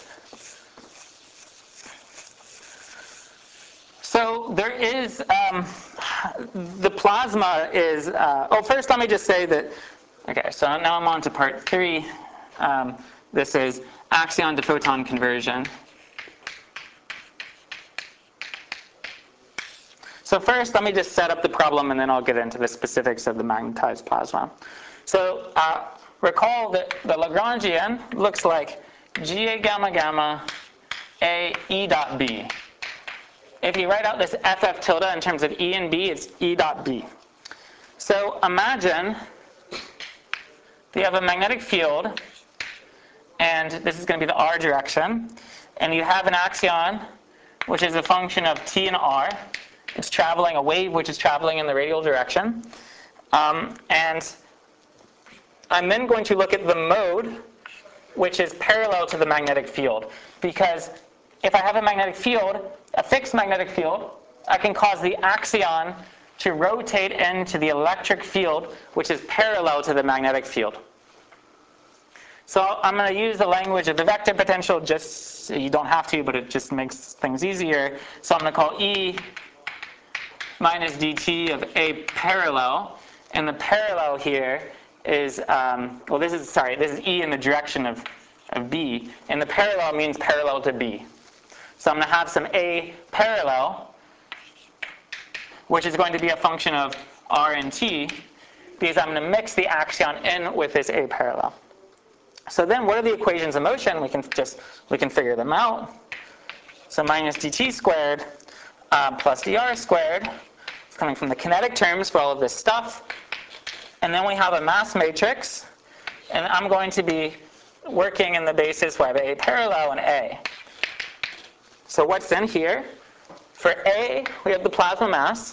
So there is, the plasma is, first let me just say that, okay, so now I'm on to part 3. This is axion to photon conversion. So first, let me just set up the problem, and then I'll get into the specifics of the magnetized plasma. So recall that the Lagrangian looks like GA gamma gamma A E dot B. If you write out this FF tilde in terms of E and B, it's E dot B. So imagine you have a magnetic field, and this is going to be the R direction, and you have an axion, which is a function of T and R. It's traveling, a wave which is traveling in the radial direction. And I'm then going to look at the mode, which is parallel to the magnetic field. Because if I have a magnetic field, a fixed magnetic field, I can cause the axion to rotate into the electric field, which is parallel to the magnetic field. So I'm going to use the language of the vector potential, just you don't have to, but it just makes things easier. So I'm going to call E minus dt of A parallel. And the parallel here is, this is E in the direction of B. And the parallel means parallel to B. So I'm going to have some A parallel, which is going to be a function of R and T, because I'm going to mix the axion in with this A parallel. So then what are the equations of motion? We can figure them out. So minus dt squared plus dr squared. It's coming from the kinetic terms for all of this stuff. And then we have a mass matrix. And I'm going to be working in the basis where I have A parallel and A. So what's in here? For A, we have the plasma mass,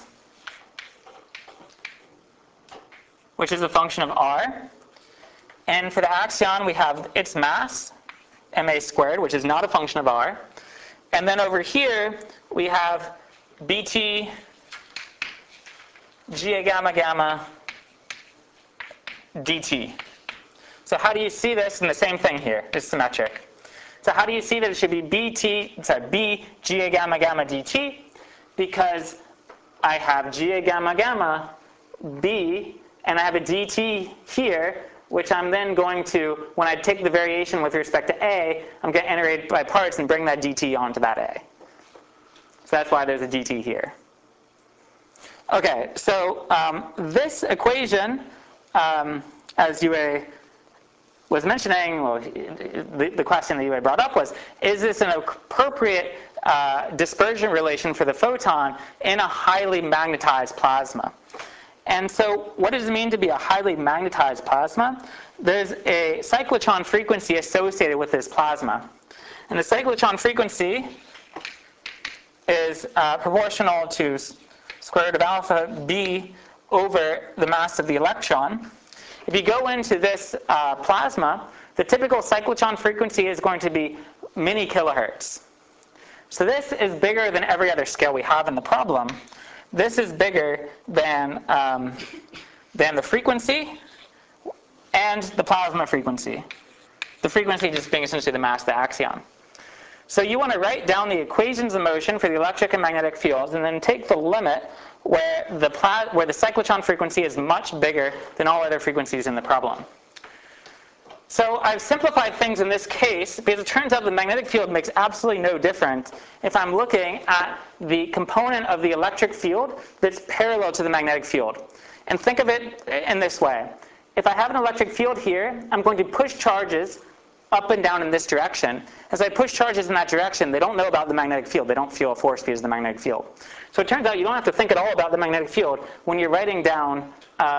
which is a function of R. And for the axion, we have its mass, ma squared, which is not a function of R. And then over here, we have bt ga gamma gamma dt. So how do you see this? And the same thing here, it's symmetric. So how do you see that it should be b ga gamma gamma dt? Because I have ga gamma gamma b, and I have a dt here, which I'm then going to, when I take the variation with respect to A, I'm going to integrate by parts and bring that dt onto that A. So that's why there's a dt here. Okay, so this equation, as Yue was mentioning, well, the question that Yue brought up was, is this an appropriate dispersion relation for the photon in a highly magnetized plasma? And so what does it mean to be a highly magnetized plasma? There's a cyclotron frequency associated with this plasma. And the cyclotron frequency is proportional to square root of alpha b over the mass of the electron. If you go into this plasma, the typical cyclotron frequency is going to be many kilohertz. So this is bigger than every other scale we have in the problem. This is bigger than the frequency and the plasma frequency. The frequency just being essentially the mass of the axion. So you want to write down the equations of motion for the electric and magnetic fields, and then take the limit where the cyclotron frequency is much bigger than all other frequencies in the problem. So I've simplified things in this case because it turns out the magnetic field makes absolutely no difference if I'm looking at the component of the electric field that's parallel to the magnetic field. And think of it in this way. If I have an electric field here, I'm going to push charges up and down in this direction. As I push charges in that direction, they don't know about the magnetic field. They don't feel a force because of the magnetic field. So it turns out you don't have to think at all about the magnetic field when you're writing down,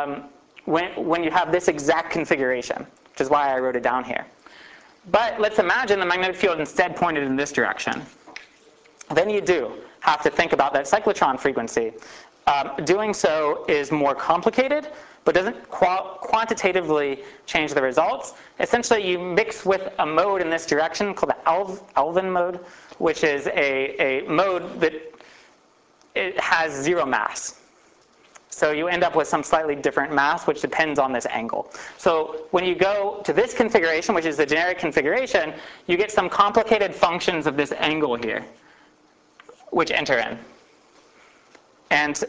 when you have this exact configuration, which is why I wrote it down here. But let's imagine the magnetic field instead pointed in this direction. Then you do have to think about that cyclotron frequency. Doing so is more complicated, but doesn't quantitatively change the results. Essentially, you mix with a mode in this direction called the Alfvén mode, which is a mode that it has zero mass. So you end up with some slightly different mass, which depends on this angle. So when you go to this configuration, which is the generic configuration, you get some complicated functions of this angle here, which enter in. And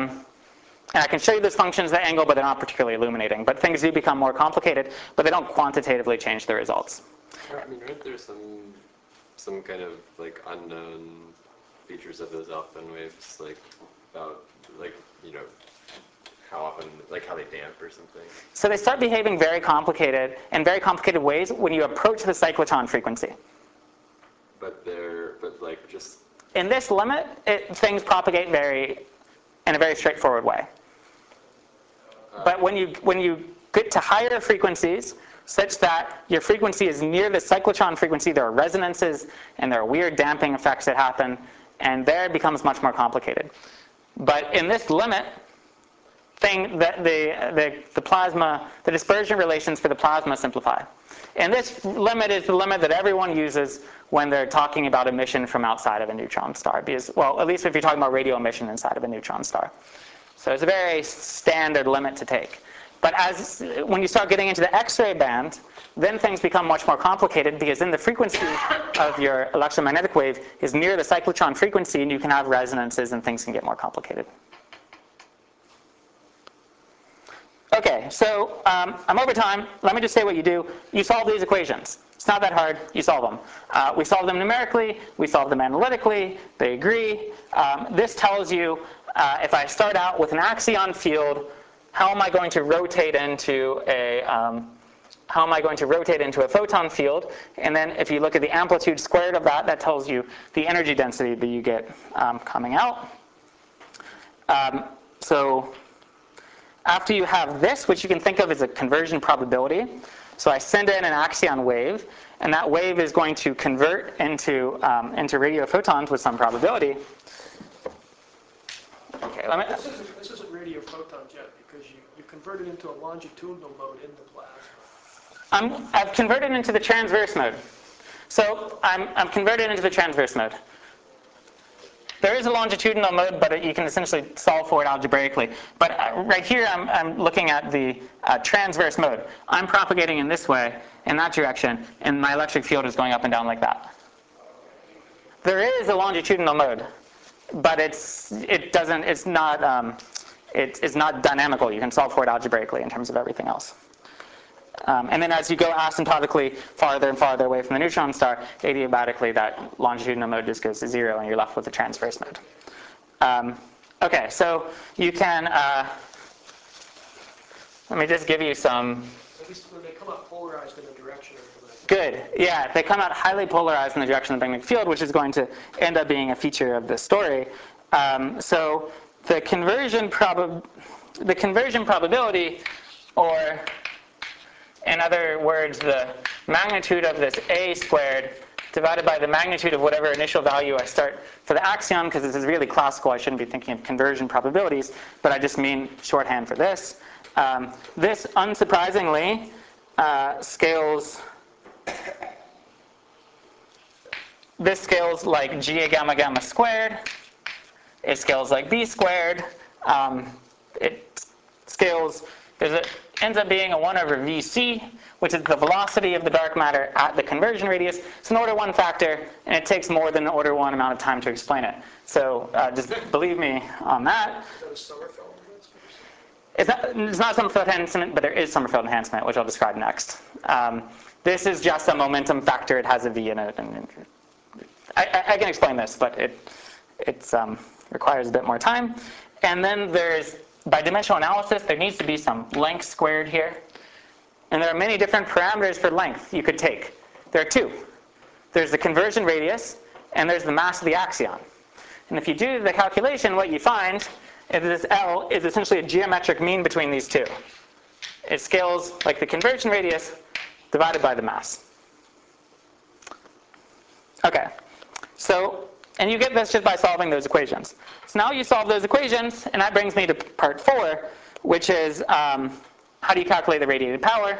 I can show you those functions of the angle, but they're not particularly illuminating. But things do become more complicated, but they don't quantitatively change the results. I mean, aren't there some kind of like unknown features of those Alfvén waves, like about, like, how often, like how they damp or something? So they start behaving very complicated, in very complicated ways when you approach the cyclotron frequency. But like just... In this limit, things propagate in a very straightforward way. But when you get to higher frequencies, such that your frequency is near the cyclotron frequency, there are resonances and there are weird damping effects that happen, and there it becomes much more complicated. But in this limit, the plasma, the dispersion relations for the plasma simplify. And this limit is the limit that everyone uses when they're talking about emission from outside of a neutron star. Because, well, at least if you're talking about radio emission inside of a neutron star. So it's a very standard limit to take. But when you start getting into the X-ray band, then things become much more complicated, because then the frequency of your electromagnetic wave is near the cyclotron frequency, and you can have resonances and things can get more complicated. Okay, so I'm over time. Let me just say what you do. You solve these equations. It's not that hard. You solve them. We solve them numerically. We solve them analytically. They agree. This tells you if I start out with an axion field, how am I going to rotate into a photon field? And then if you look at the amplitude squared of that, that tells you the energy density that you get coming out. So after you have this, which you can think of as a conversion probability, so I send in an axion wave, and that wave is going to convert into radio photons with some probability. Okay, This isn't radio photons yet, because you converted into a longitudinal mode in the plasma. I've converted into the transverse mode. So I'm converted into the transverse mode. There is a longitudinal mode, but you can essentially solve for it algebraically. But right here, I'm looking at the transverse mode. I'm propagating in this way, in that direction, and my electric field is going up and down like that. There is a longitudinal mode, but it's not dynamical. You can solve for it algebraically in terms of everything else. And then as you go asymptotically farther and farther away from the neutron star, adiabatically that longitudinal mode just goes to zero and you're left with the transverse mode. Okay, so you can, let me just give you some. At least when they come out polarized in the direction of the magnetic. Good, yeah, they come out highly polarized in the direction of the magnetic field, which is going to end up being a feature of the story. So the conversion probability, or in other words, the magnitude of this A squared divided by the magnitude of whatever initial value I start for the axion, because this is really classical, I shouldn't be thinking of conversion probabilities, but I just mean shorthand for this. This, unsurprisingly, scales like G gamma gamma squared. It scales like B squared. It scales, ends up being a 1 over VC, which is the velocity of the dark matter at the conversion radius. It's an order 1 factor, and it takes more than an order 1 amount of time to explain it. So just believe me on that. Is that a Sommerfeld enhancement? It's not Sommerfeld enhancement, but there is Sommerfeld enhancement, which I'll describe next. This is just a momentum factor. It has a V in it. And I can explain this, but it requires a bit more time. And then there's, by dimensional analysis, there needs to be some length squared here. And there are many different parameters for length you could take. There are 2. There's the conversion radius, and there's the mass of the axion. And if you do the calculation, what you find is this L is essentially a geometric mean between these 2. It scales like the conversion radius divided by the mass. Okay, so, and you get this just by solving those equations. So now you solve those equations, and that brings me to part 4, which is how do you calculate the radiated power?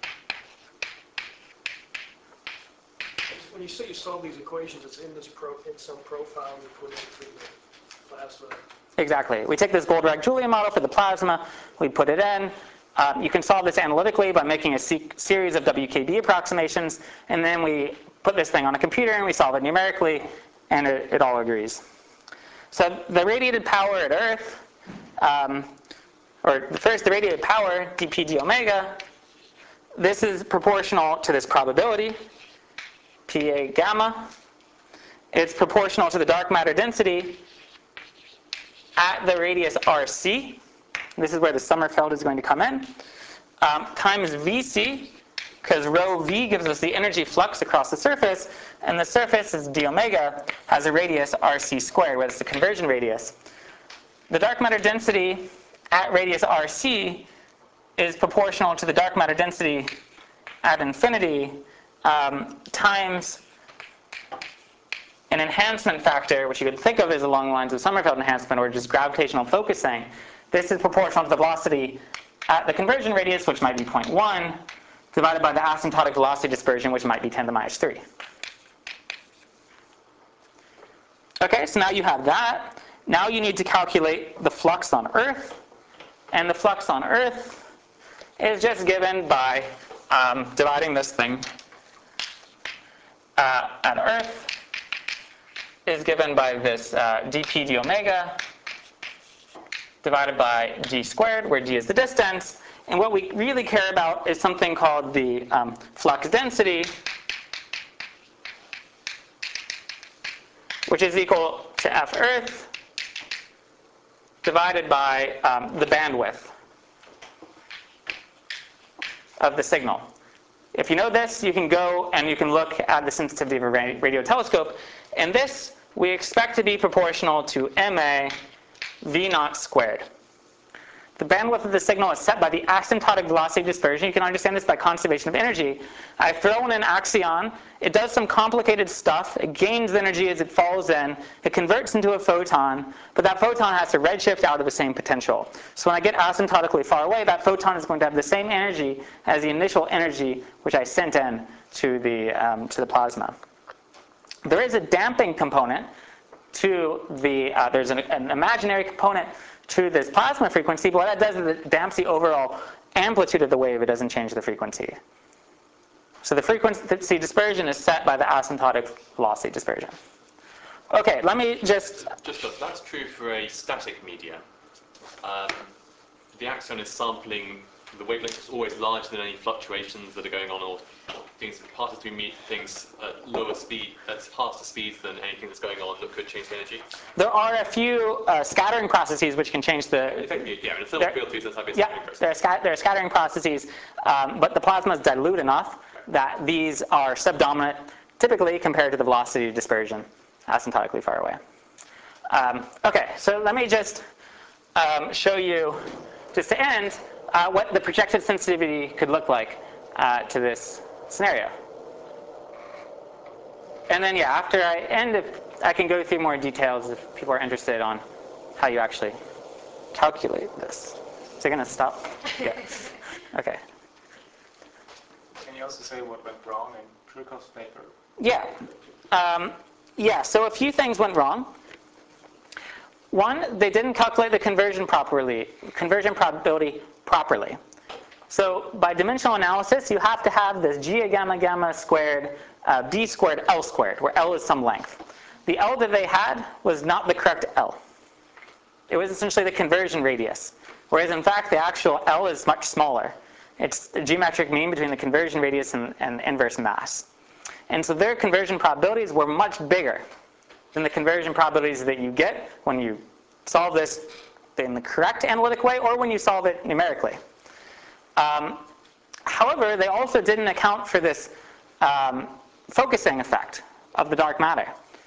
When you say you solve these equations, it's in some profile you put into the plasma. Exactly. We take this Goldreich-Julian model for the plasma, we put it in. You can solve this analytically by making a series of WKB approximations, and then we put this thing on a computer and we solve it numerically, and it all agrees. So the radiated power at Earth, or first the radiated power, dp d omega, this is proportional to this probability, Pa gamma. It's proportional to the dark matter density, at the radius RC, this is where the Sommerfeld is going to come in, times VC, because rho v gives us the energy flux across the surface, and the surface is d omega, has a radius RC squared, where it's the conversion radius. The dark matter density at radius RC is proportional to the dark matter density at infinity times an enhancement factor, which you could think of as along the lines of Sommerfeld enhancement or just gravitational focusing. This is proportional to the velocity at the conversion radius, which might be 0.1, divided by the asymptotic velocity dispersion, which might be 10 to the minus 3. Okay, so now you have that. Now you need to calculate the flux on Earth. And the flux on Earth is just given by dividing this thing at Earth is given by this dp d omega divided by d squared, where d is the distance. And what we really care about is something called the flux density, which is equal to F Earth divided by the bandwidth of the signal. If you know this, you can go and you can look at the sensitivity of a radio telescope. And this we expect to be proportional to ma v naught squared. The bandwidth of the signal is set by the asymptotic velocity dispersion. You can understand this by conservation of energy. I've thrown in axion. It does some complicated stuff. It gains energy as it falls in. It converts into a photon, but that photon has to redshift out of the same potential. So when I get asymptotically far away, that photon is going to have the same energy as the initial energy which I sent in to the plasma. There is a damping component to the, there's an imaginary component to this plasma frequency, but what that does is it damps the overall amplitude of the wave. It doesn't change the frequency. So the frequency dispersion is set by the asymptotic velocity dispersion. Okay, let me just that's true for a static medium. The axion is sampling, the wavelength is always larger than any fluctuations that are going on, or things passes through things at lower speed, at faster speeds than anything that's going on that could change the energy. There are a few scattering processes which can change the. Yeah, in a film field too, so that's how it's yeah, there are scattering processes, but the plasma is dilute enough that these are subdominant, typically compared to the velocity dispersion, asymptotically far away. Okay, so let me just show you, just to end, what the projected sensitivity could look like to this scenario. And then, yeah, after I end, I can go through more details if people are interested on how you actually calculate this. Is it going to stop? Yeah. Okay. Can you also say what went wrong in Kirchhoff's paper? Yeah. Yeah, so a few things went wrong. One, they didn't calculate the conversion probability properly. So by dimensional analysis, you have to have this g gamma gamma squared b squared L squared, where L is some length. The L that they had was not the correct L. It was essentially the conversion radius, whereas in fact the actual L is much smaller. It's the geometric mean between the conversion radius and inverse mass. And so their conversion probabilities were much bigger than the conversion probabilities that you get when you solve this in the correct analytic way or when you solve it numerically. However, they also didn't account for this focusing effect of the dark matter,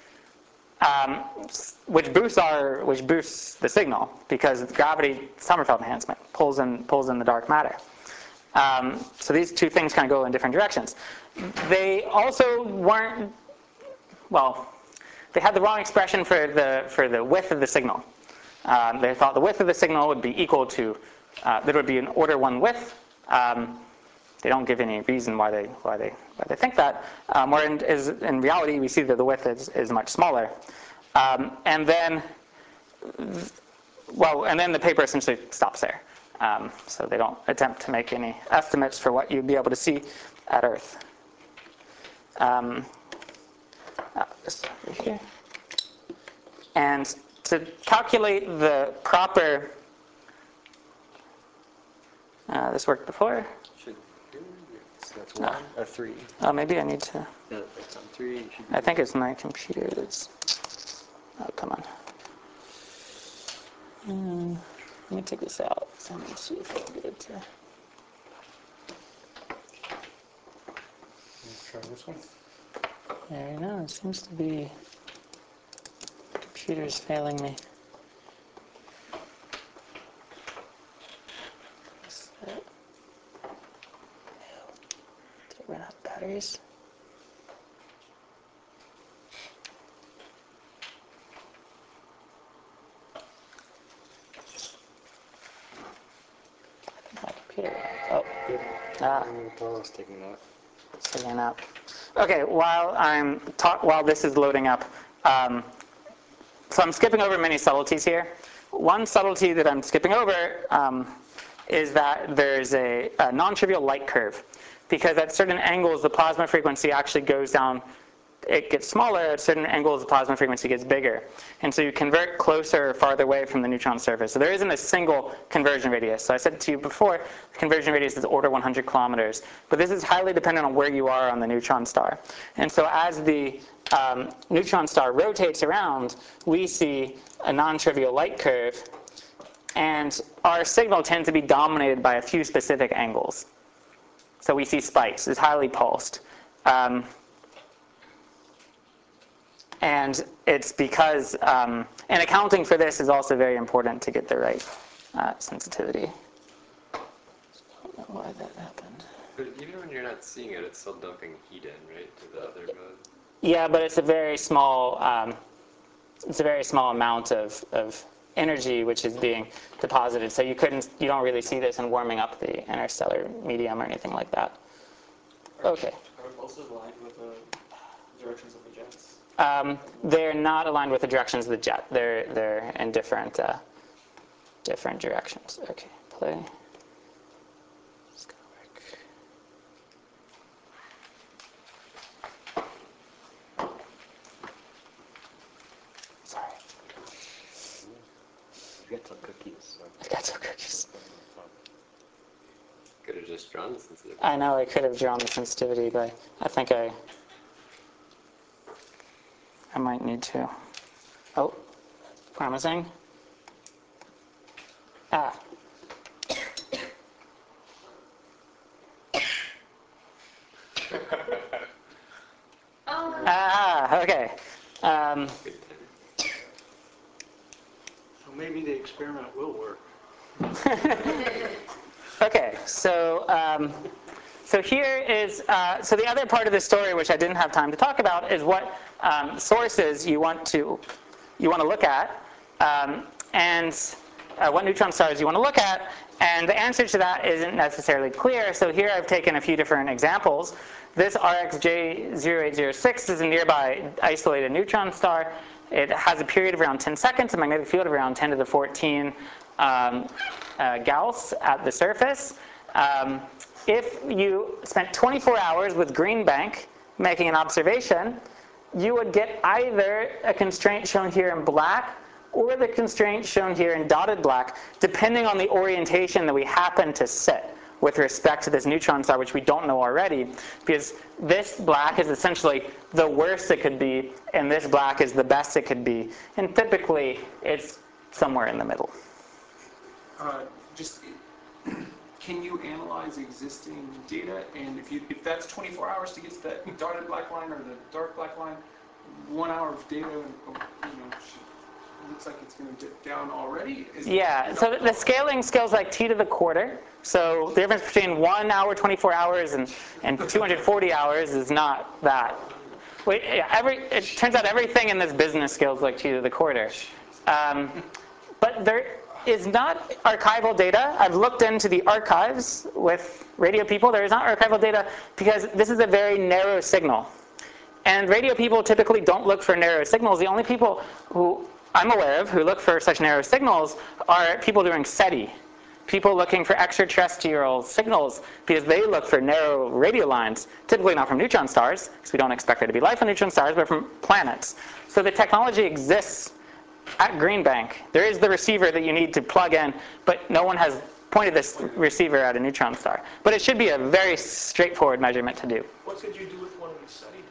which boosts the signal because gravity Sommerfeld enhancement pulls in the dark matter. So these two things kind of go in different directions. They also weren't, well, they had the wrong expression for the width of the signal. They thought the width of the signal would be equal to, there would be an order 1 width. They don't give any reason why they think that. Where in reality, we see that the width is much smaller. And then the paper essentially stops there. So they don't attempt to make any estimates for what you'd be able to see at Earth. This over here. And to calculate the proper, this worked before. Should do. So that's 1 or 3. Oh, maybe I need to. Yeah, that's on 3. I think it's my computer that's. Oh, come on. Let me take this out and see if I can get it to. Try this one. There you go. It seems to be. Computer's failing me. Did it run out of batteries? My computer. Oh. Ah. It's taking that. Taking up. Okay. While this is loading up, so I'm skipping over many subtleties here. One subtlety that I'm skipping over is that there's a non-trivial light curve, because at certain angles the plasma frequency actually goes down. It gets smaller. At certain angles the plasma frequency gets bigger, and so you convert closer or farther away from the neutron surface. So there isn't a single conversion radius. So I said to you before, the conversion radius is order 100 kilometers, but this is highly dependent on where you are on the neutron star. And so as the neutron star rotates around, we see a non-trivial light curve, and our signal tends to be dominated by a few specific angles. So we see spikes. It's highly pulsed. And it's because, and accounting for this is also very important to get the right sensitivity. I don't know why that happened. But even when you're not seeing it, it's still dumping heat in, right, to the other mode? Yeah, but it's a very small amount of energy which is being deposited. So you don't really see this in warming up the interstellar medium or anything like that. Okay. Are pulses aligned with the directions of the jets? They're not aligned with the directions of the jet. They're in different directions. Okay, play. It's gonna work. Sorry. You got some cookies. I've got some cookies. Could have just drawn the sensitivity. I know I could have drawn the sensitivity, but I think I might need to. Oh, promising. Ah. Okay. So maybe the experiment will work. Okay, so here is so the other part of the story, which I didn't have time to talk about, is what sources you want to look at, and what neutron stars you want to look at, and the answer to that isn't necessarily clear. So here I've taken a few different examples. This RxJ0806 is a nearby isolated neutron star. It has a period of around 10 seconds, a magnetic field of around 10 to the 14 Gauss at the surface. If you spent 24 hours with Green Bank making an observation, you would get either a constraint shown here in black or the constraint shown here in dotted black, depending on the orientation that we happen to set with respect to this neutron star, which we don't know already, because this black is essentially the worst it could be, and this black is the best it could be. And typically, it's somewhere in the middle. Can you analyze existing data? And if that's 24 hours to get to that dotted black line or the dark black line, 1 hour of data, looks like it's going to dip down already. So the scaling scales like t to the quarter. So the difference between 1 hour, 24 hours, and 240 hours is not that. It turns out everything in this business scales like t to the quarter. But there is not archival data. I've looked into the archives with radio people. There is not archival data because this is a very narrow signal. And radio people typically don't look for narrow signals. The only people who I'm aware of who look for such narrow signals are people doing SETI, people looking for extraterrestrial signals, because they look for narrow radio lines, typically not from neutron stars, because we don't expect there to be life on neutron stars, but from planets. So the technology exists at Green Bank. There is the receiver that you need to plug in, but no one has pointed this receiver at a neutron star. But it should be a very straightforward measurement to do. What could you do with one of these SETI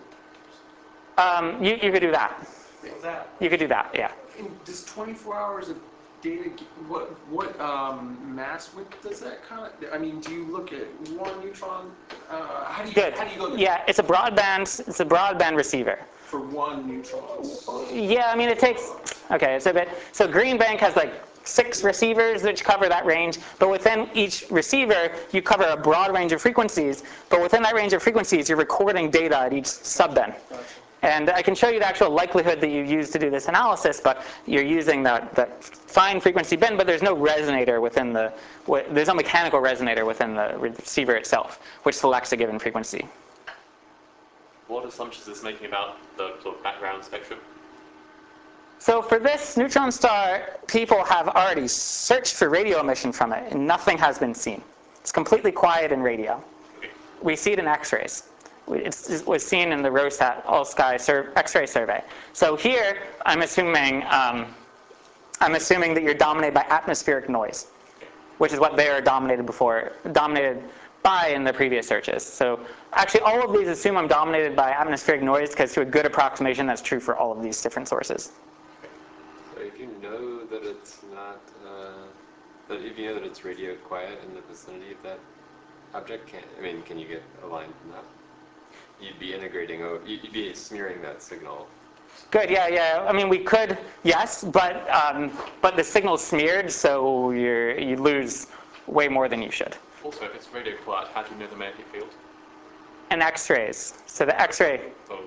detectors? You could do that. That. You could do that, yeah. And does 24 hours of data, what mass width does that kind of, I mean, do you look at one neutron? How do you Good. go there? Yeah, it's a broadband receiver. For one neutron? Yeah, I mean it takes, okay, it's a bit, so Green Bank has like 6 receivers which cover that range, but within each receiver you cover a broad range of frequencies, but within that range of frequencies you're recording data at each subband. Gotcha. And I can show you the actual likelihood that you use to do this analysis, but you're using the fine frequency bin, but there's no resonator within there's no mechanical resonator within the receiver itself, which selects a given frequency. What assumptions is making about the sort of background spectrum? So for this neutron star, people have already searched for radio emission from it, and nothing has been seen. It's completely quiet in radio. We see it in X-rays. It was seen in the ROSAT All-Sky X-ray survey. So here, I'm assuming that you're dominated by atmospheric noise, which is what they are dominated by in the previous searches. So actually, all of these assume I'm dominated by atmospheric noise because to a good approximation, that's true for all of these different sources. So if you know that it's not, if you know that it's radio quiet in the vicinity of that object, can you get a line from that? You'd be integrating, you'd be smearing that signal. Good, yeah. I mean, we could, yes, but the signal's smeared, so you lose way more than you should. Also, if it's radio quiet, how do you know the magnetic field? And X-rays. So the X-ray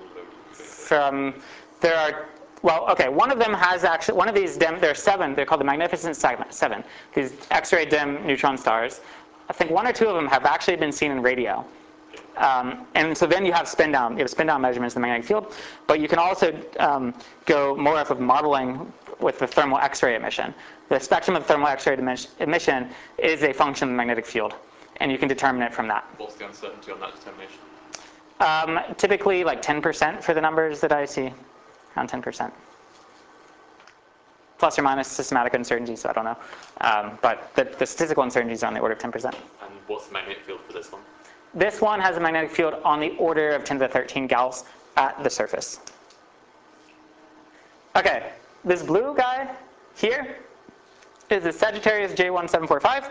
one of them has actually, one of these dim, there are 7, they're called the Magnificent 7, these X-ray dim neutron stars. I think 1 or 2 of them have actually been seen in radio. And so then you have spin down measurements in the magnetic field, but you can also go more off of modeling with the thermal X-ray emission. The spectrum of thermal X-ray emission is a function of the magnetic field, and you can determine it from that. What's the uncertainty on that determination? Typically like 10% for the numbers that I see, around 10%. Plus or minus systematic uncertainty, so I don't know. But the statistical uncertainties are on the order of 10%. And what's the magnetic field for this one? This one has a magnetic field on the order of 10 to the 13 Gauss at the surface. Okay, this blue guy here is the Sagittarius J1745,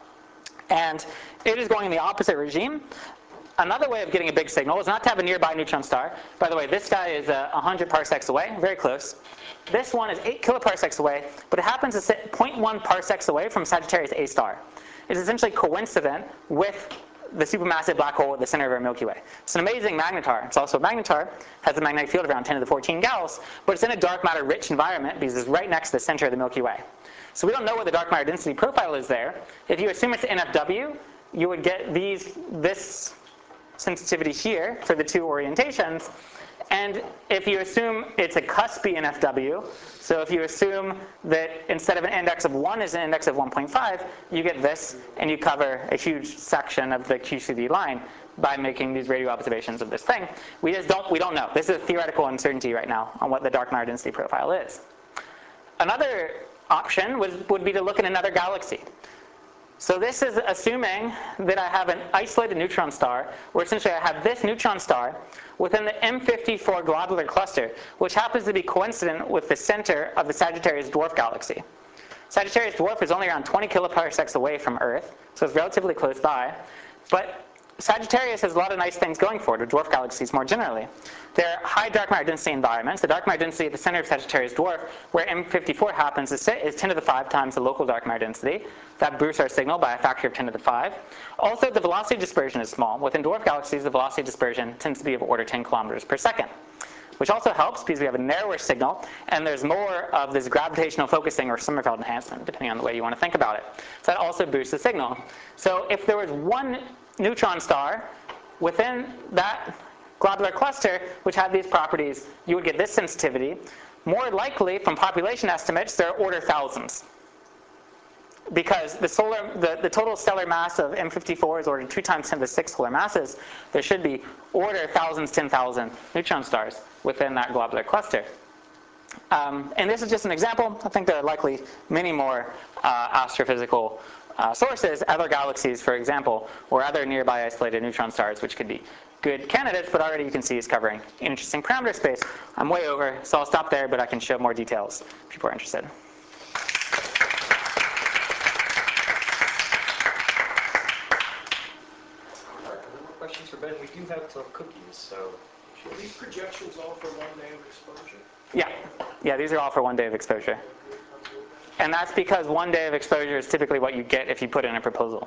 and it is going in the opposite regime. Another way of getting a big signal is not to have a nearby neutron star. By the way, this guy is 100 parsecs away, very close. This one is 8 kiloparsecs away, but it happens to sit 0.1 parsecs away from Sagittarius A star. It's essentially coincident with the supermassive black hole at the center of our Milky Way. It's an amazing magnetar. It's also a magnetar, has a magnetic field of around 10 to the 14 Gauss, but it's in a dark matter rich environment because it's right next to the center of the Milky Way. So we don't know what the dark matter density profile is there. If you assume it's NFW, you would get this sensitivity here for the 2 orientations. And if you assume it's a cuspy NFW, so if you assume that instead of an index of 1 is an index of 1.5, you get this, and you cover a huge section of the QCD line by making these radio observations of this thing. We don't know. This is a theoretical uncertainty right now on what the dark matter density profile is. Another option would be to look at another galaxy. So this is assuming that I have an isolated neutron star, where essentially I have this neutron star within the M54 globular cluster, which happens to be coincident with the center of the Sagittarius dwarf galaxy. Sagittarius dwarf is only around 20 kiloparsecs away from Earth, so it's relatively close by. But Sagittarius has a lot of nice things going for it, or dwarf galaxies more generally. They're high dark matter density environments. The dark matter density at the center of Sagittarius dwarf, where M54 happens to sit, is 10 to the 5 times the local dark matter density. That boosts our signal by a factor of 10 to the 5. Also, the velocity dispersion is small. Within dwarf galaxies, the velocity dispersion tends to be of order 10 kilometers per second, which also helps because we have a narrower signal, and there's more of this gravitational focusing or Sommerfeld enhancement, depending on the way you want to think about it. So that also boosts the signal. So if there was one neutron star within that globular cluster which had these properties, you would get this sensitivity. More likely, from population estimates, they're order thousands. Because the total stellar mass of M54 is ordered 2 times 10 to the 6 solar masses, there should be order thousands, 10,000 neutron stars within that globular cluster. And this is just an example. I think there are likely many more astrophysical sources, other galaxies, for example, or other nearby isolated neutron stars, which could be good candidates, but already you can see is covering an interesting parameter space. I'm way over, so I'll stop there, but I can show more details if people are interested. do have some cookies, so. Are these projections all for 1 day of exposure? Yeah, these are all for 1 day of exposure. And that's because 1 day of exposure is typically what you get if you put in a proposal.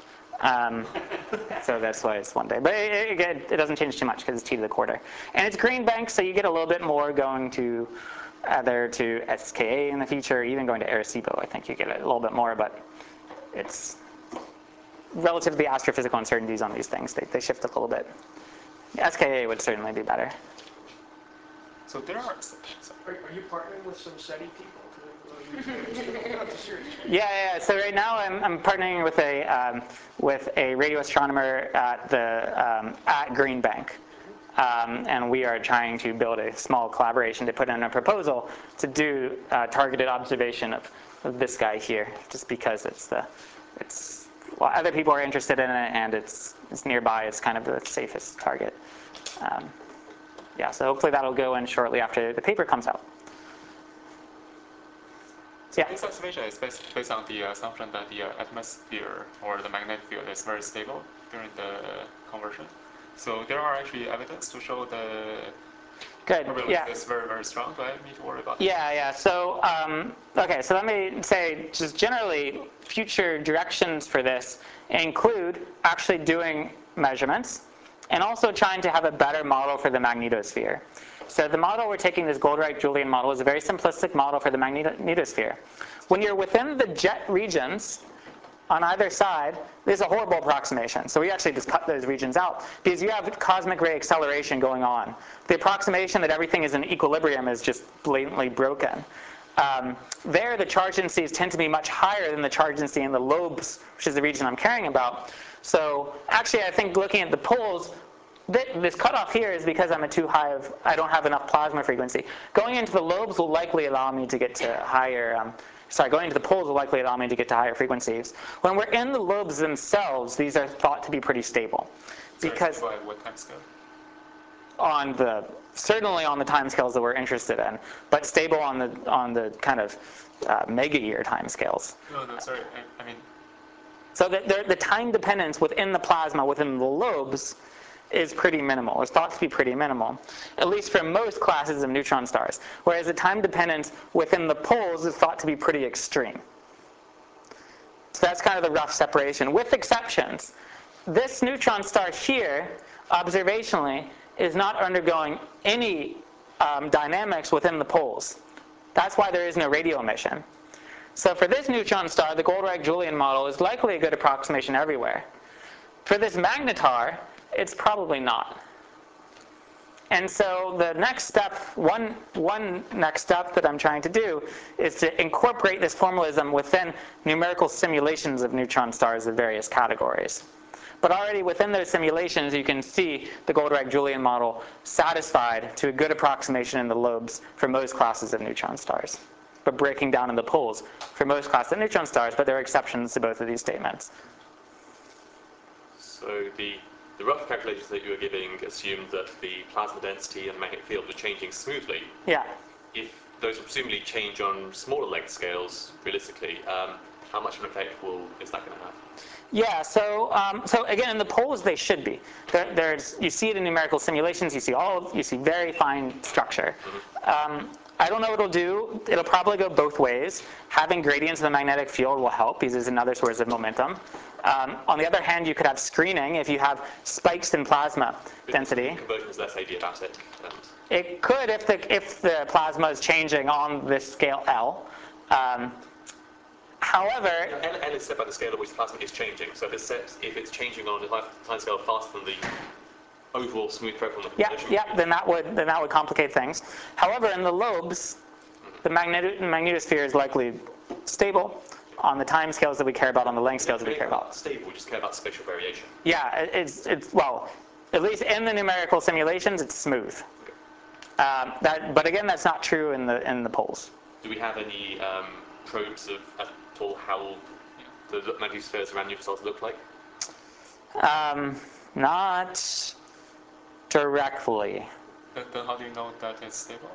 So that's why it's 1 day. But it doesn't change too much because it's t to the quarter. And it's green bank, so you get a little bit more going to either to SKA in the future, or even going to Arecibo. I think you get a little bit more, but it's relative to the astrophysical uncertainties on these things. They shift a little bit. SKA would certainly be better. So there are. Are you partnering with some SETI people to use their Yeah. So right now I'm partnering with a radio astronomer at Green Bank, and we are trying to build a small collaboration to put in a proposal to do targeted observation of this guy here, just because well, other people are interested in it, and it's nearby. It's kind of the safest target. Yeah, so hopefully that'll go in shortly after the paper comes out. So this observation is based on the assumption that the atmosphere or the magnetic field is very stable during the conversion. So there are actually evidence to show the probability is very, very strong. Do I need to worry about that? Yeah. So, okay, so let me say just generally future directions for this include actually doing measurements and also trying to have a better model for the magnetosphere. So the model we're taking, this Goldreich-Julian model, is a very simplistic model for the magnetosphere. When you're within the jet regions on either side, there's a horrible approximation. So we actually just cut those regions out because you have cosmic ray acceleration going on. The approximation that everything is in equilibrium is just blatantly broken. There, the charge densities tend to be much higher than the charge density in the lobes, which is the region I'm caring about. So actually, I think looking at the poles, this cutoff here is because I'm at too high I don't have enough plasma frequency. Going into the lobes will likely allow me to get to higher, going into the poles will likely allow me to get to higher frequencies. When we're in the lobes themselves, these are thought to be pretty stable. Because by what time scale? Certainly on the timescales that we're interested in, but stable on the kind of mega year timescales. No, sorry. I mean. So the time dependence within the plasma, within the lobes, is pretty minimal. It's thought to be pretty minimal, at least for most classes of neutron stars. Whereas the time dependence within the poles is thought to be pretty extreme. So that's kind of the rough separation, with exceptions. This neutron star here, observationally, is not undergoing any dynamics within the poles. That's why there is no radio emission. So for this neutron star, the Goldreich-Julian model is likely a good approximation everywhere. For this magnetar, it's probably not. And so the next step, one next step that I'm trying to do is to incorporate this formalism within numerical simulations of neutron stars of various categories. But already within those simulations, you can see the Goldreich-Julian model satisfied to a good approximation in the lobes for most classes of neutron stars, but breaking down in the poles for most classes of neutron stars, but there are exceptions to both of these statements. So the rough calculations that you were giving assumed that the plasma density and magnetic field were changing smoothly. Yeah. If those presumably change on smaller length scales, realistically, how much of an effect is that going to have? Yeah, so again, in the poles they should be. You see it in numerical simulations. You see very fine structure. I don't know what it'll do. It'll probably go both ways. Having gradients in the magnetic field will help because it's another source of momentum. On the other hand, you could have screening if you have spikes in plasma density. Conversion is less adiabatic. It could if the plasma is changing on this scale L. However, L is set by the scale at which the plasma is changing. So if it's changing on a time scale faster than the overall smooth profile of the composition. then that would complicate things. However, in the lobes, the magnetosphere is likely stable on the time scales that we care about, on the length scales that we care about. Stable, we just care about spatial variation. Yeah, it's well, at least in the numerical simulations, it's smooth. But again, that's not true in the poles. Do we have any probes at all how the magnetospheres around neutron stars look like? Not directly. Then how do you know that it's stable?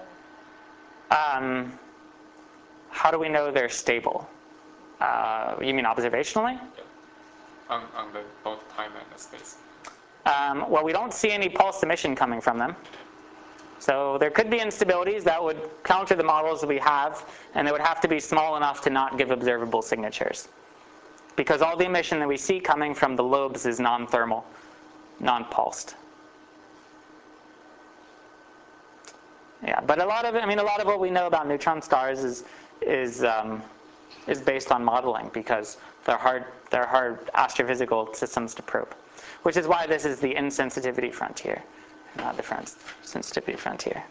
How do we know they're stable? You mean observationally? Yeah. On both time and the space. Well, we don't see any pulse emission coming from them. So there could be instabilities that would counter the models that we have, and they would have to be small enough to not give observable signatures. Because all the emission that we see coming from the lobes is non-thermal, non-pulsed. Yeah, but a lot of what we know about neutron stars is based on modeling, because they're hard astrophysical systems to probe, which is why this is the insensitivity frontier, not the sensitivity frontier.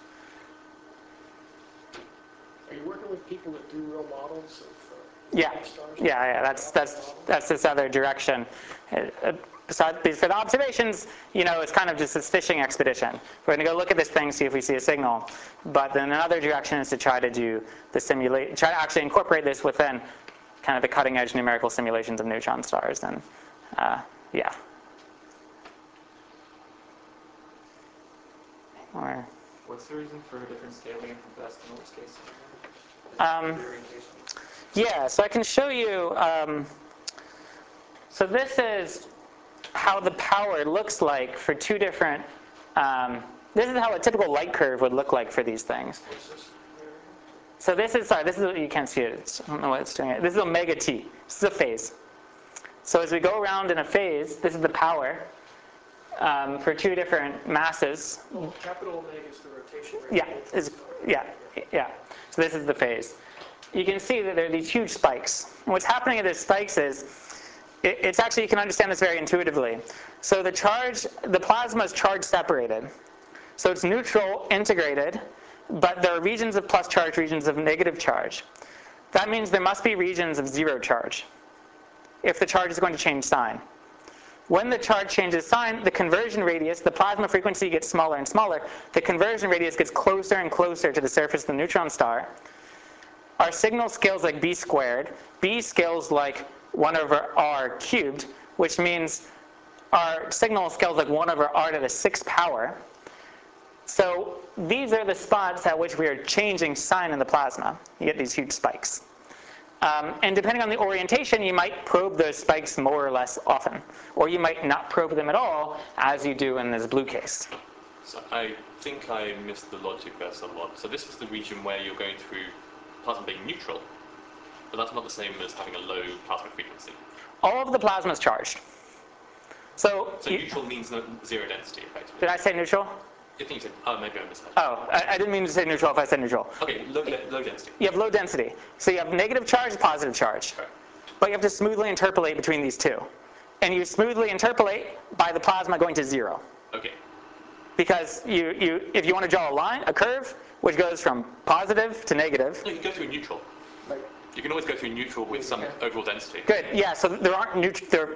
Are you working with people that do real models of Yeah, stars? yeah. That's this other direction. For the observations, it's kind of just this fishing expedition. We're going to go look at this thing, see if we see a signal. But then another direction is to try to do the try to actually incorporate this within kind of the cutting edge numerical simulations of neutron stars. And yeah. Or, What's the reason for a different scaling from best and worst case? yeah, so I can show you. So this is how the power looks like for two different. This is how a typical light curve would look like for these things. So this is you can't see it. I don't know what it's doing. This is omega t. This is a phase. So as we go around in a phase, this is the power for two different masses. Well, capital omega is the rotation rate. Yeah. So this is the phase. You can see that there are these huge spikes. And what's happening at these spikes is, it's actually, you can understand this very intuitively. So the plasma is charge separated. So it's neutral integrated, but there are regions of plus charge, regions of negative charge. That means there must be regions of zero charge if the charge is going to change sign. When the charge changes sign, the conversion radius, the plasma frequency gets smaller and smaller. The conversion radius gets closer and closer to the surface of the neutron star. Our signal scales like b squared. B scales like 1 over r cubed, which means our signal scales like 1 over r to the 6th power. So these are the spots at which we are changing sign in the plasma. You get these huge spikes. And depending on the orientation, you might probe those spikes more or less often. Or you might not probe them at all, as you do in this blue case. So I think I missed the logic there somewhat. So this is the region where you're going through plasma being neutral, but that's not the same as having a low plasma frequency. All of the plasma is charged. So neutral means zero density, effectively. Did I say neutral? I think you said, maybe I misheard. Oh, I didn't mean to say neutral if I said neutral. Okay, low density. You have low density. So you have negative charge, positive charge. Okay. But you have to smoothly interpolate between these two. And you smoothly interpolate by the plasma going to zero. Okay. Because if you want to draw a curve, which goes from positive to negative. No, you can go through neutral. You can always go through neutral with some overall density. Good, yeah, so there aren't neutral,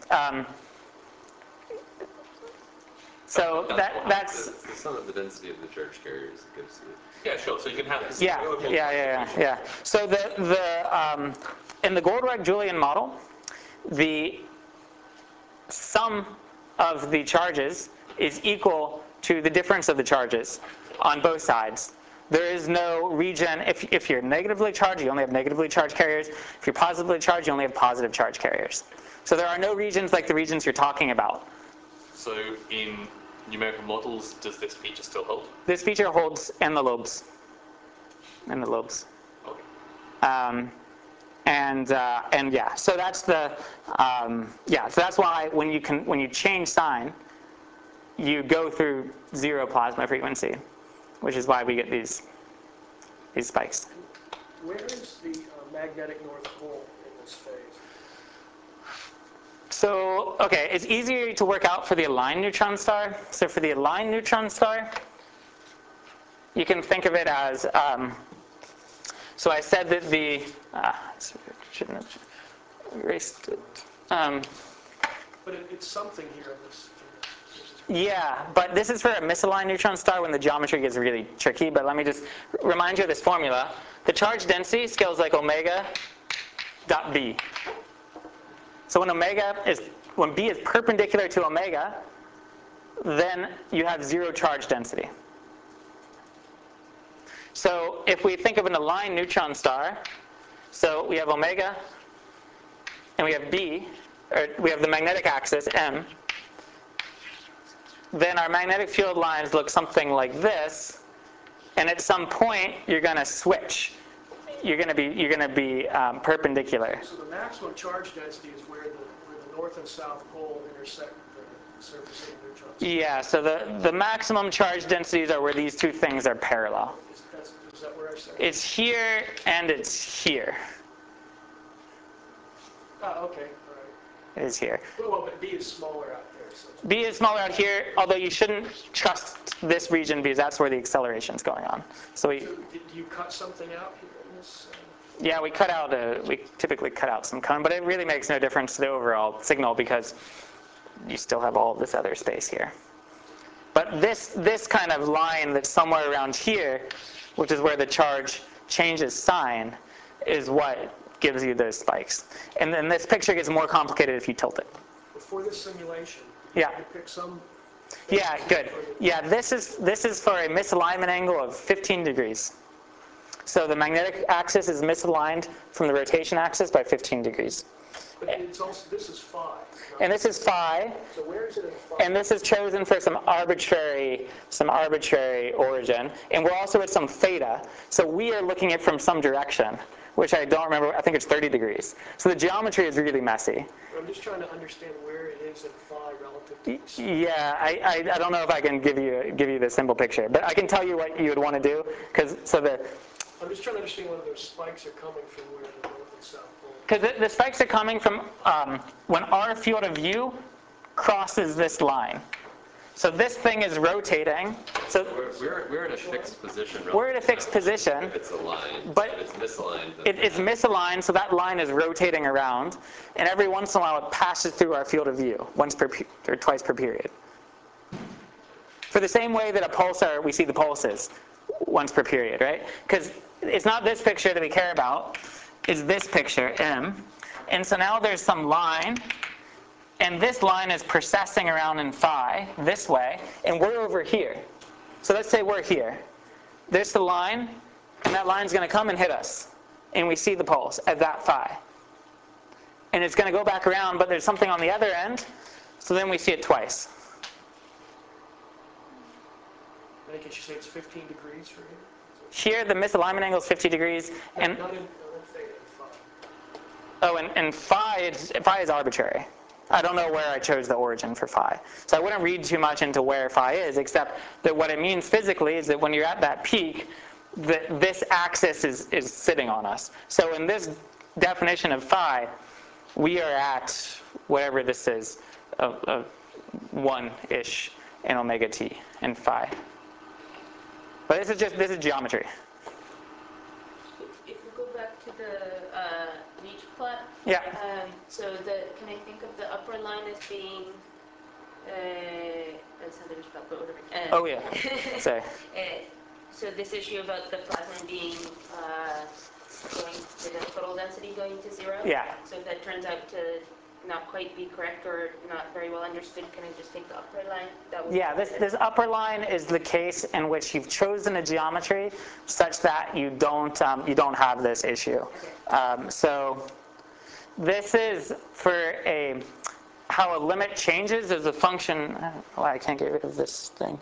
so that's the sum of the density of the charge carriers that gives you. Yeah, sure. So you can have this. Yeah. So in the Goldreich-Julian model, the sum of the charges is equal to the difference of the charges on both sides. There is no region, if you're negatively charged, you only have negatively charged carriers. If you're positively charged, you only have positive charge carriers. So there are no regions like the regions you're talking about. So in numerical models, does this feature still hold? This feature holds in the lobes. Okay. So that's so that's why when you change sign, you go through zero plasma frequency, which is why we get these spikes. Where is the magnetic north pole in this phase? So, okay, it's easier to work out for the aligned neutron star. So for the aligned neutron star, you can think of it as, so I said that shouldn't have erased it. But it's something here in this. Yeah, but this is for a misaligned neutron star when the geometry gets really tricky. But let me just remind you of this formula. The charge density scales like omega dot b. So when b is perpendicular to omega, then you have zero charge density. So if we think of an aligned neutron star, so we have omega, and we have b, or we have the magnetic axis, m, then our magnetic field lines look something like this, and at some point you're going to switch. You're going to be perpendicular. So the maximum charge density is where the north and south pole intersect the surface of the neutron star. Yeah, so the maximum charge densities are where these two things are parallel. Is that where I said? It's here and it's here. Oh, okay, all right. It is here. Well, but B is smaller out there. So B is smaller out here, although you shouldn't trust this region because that's where the acceleration is going on. So do you cut something out here in this? yeah, we typically cut out some cone, but it really makes no difference to the overall signal because you still have all this other space here. But this kind of line that's somewhere around here, which is where the charge changes sign, is what gives you those spikes. And then this picture gets more complicated if you tilt it. For this simulation, Yeah. you pick some. Yeah, good. Yeah, this is for a misalignment angle of 15 degrees. So the magnetic axis is misaligned from the rotation axis by 15 degrees. But it's also, this is phi. And this is phi. So where is it in phi? And this is chosen for some arbitrary origin. And we're also at some theta. So we are looking at it from some direction, which I don't remember. I think it's 30 degrees. So the geometry is really messy. I'm just trying to understand where it is in phi relative to this. Yeah, I don't know if I can give you the simple picture, but I can tell you what you would want to do. I'm just trying to understand whether those spikes are coming from where the north and south pole. Because the spikes are coming from when our field of view crosses this line. So this thing is rotating. So we're at a fixed position. We're at a fixed position. If it's aligned, but it's misaligned. It's misaligned, so that line is rotating around, and every once in a while it passes through our field of view, once per or twice per period. For the same way that a pulsar, we see the pulses once per period, right? Because it's not this picture that we care about, it's this picture, M. And so now there's some line, and this line is processing around in phi, this way, and we're over here. So let's say we're here. There's the line, and that line's going to come and hit us. And we see the pulse at that phi. And it's going to go back around, but there's something on the other end, so then we see it twice. I think you should say it's 15 degrees for here. Here, the misalignment angle is 50 degrees. And Not in theta, in phi. oh, and phi is arbitrary. I don't know where I chose the origin for phi. So I wouldn't read too much into where phi is, except that what it means physically is that when you're at that peak, this axis is sitting on us. So in this definition of phi, we are at whatever this is, 1-ish in omega t in phi. But this is geometry. If we go back to the Leach plot, Yeah. so can I think of the upper line as being that's how the Leach plot, but whatever. Oh yeah. Sorry. So this issue about the plasma being going to the total density going to 0. Yeah. So if that turns out to not quite be correct or not very well understood, can I just take the upper line? Yeah, this upper line is the case in which you've chosen a geometry such that you don't have this issue. So this is for how a limit changes as a function. I can't get rid of this thing.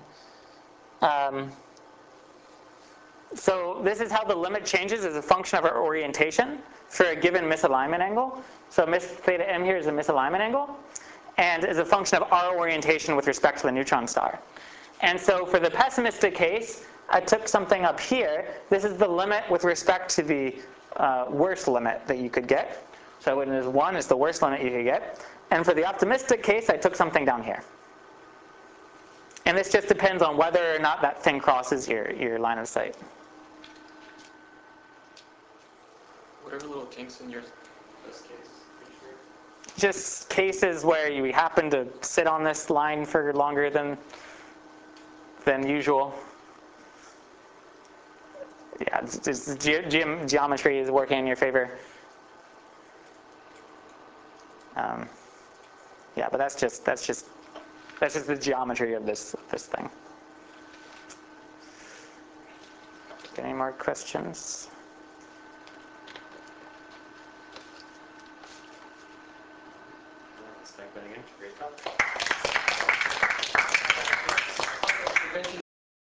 So this is how the limit changes as a function of our orientation for a given misalignment angle. So theta m here is a misalignment angle, and is a function of our orientation with respect to the neutron star. And so for the pessimistic case, I took something up here. This is the limit with respect to the worst limit that you could get. So when there's 1, it's the worst limit you could get. And for the optimistic case, I took something down here. And this just depends on whether or not that thing crosses your line of sight. What are the little kinks in this case? Just cases where you happen to sit on this line for longer than usual. Yeah, geometry is working in your favor. Yeah, but that's just the geometry of this thing. Any more questions?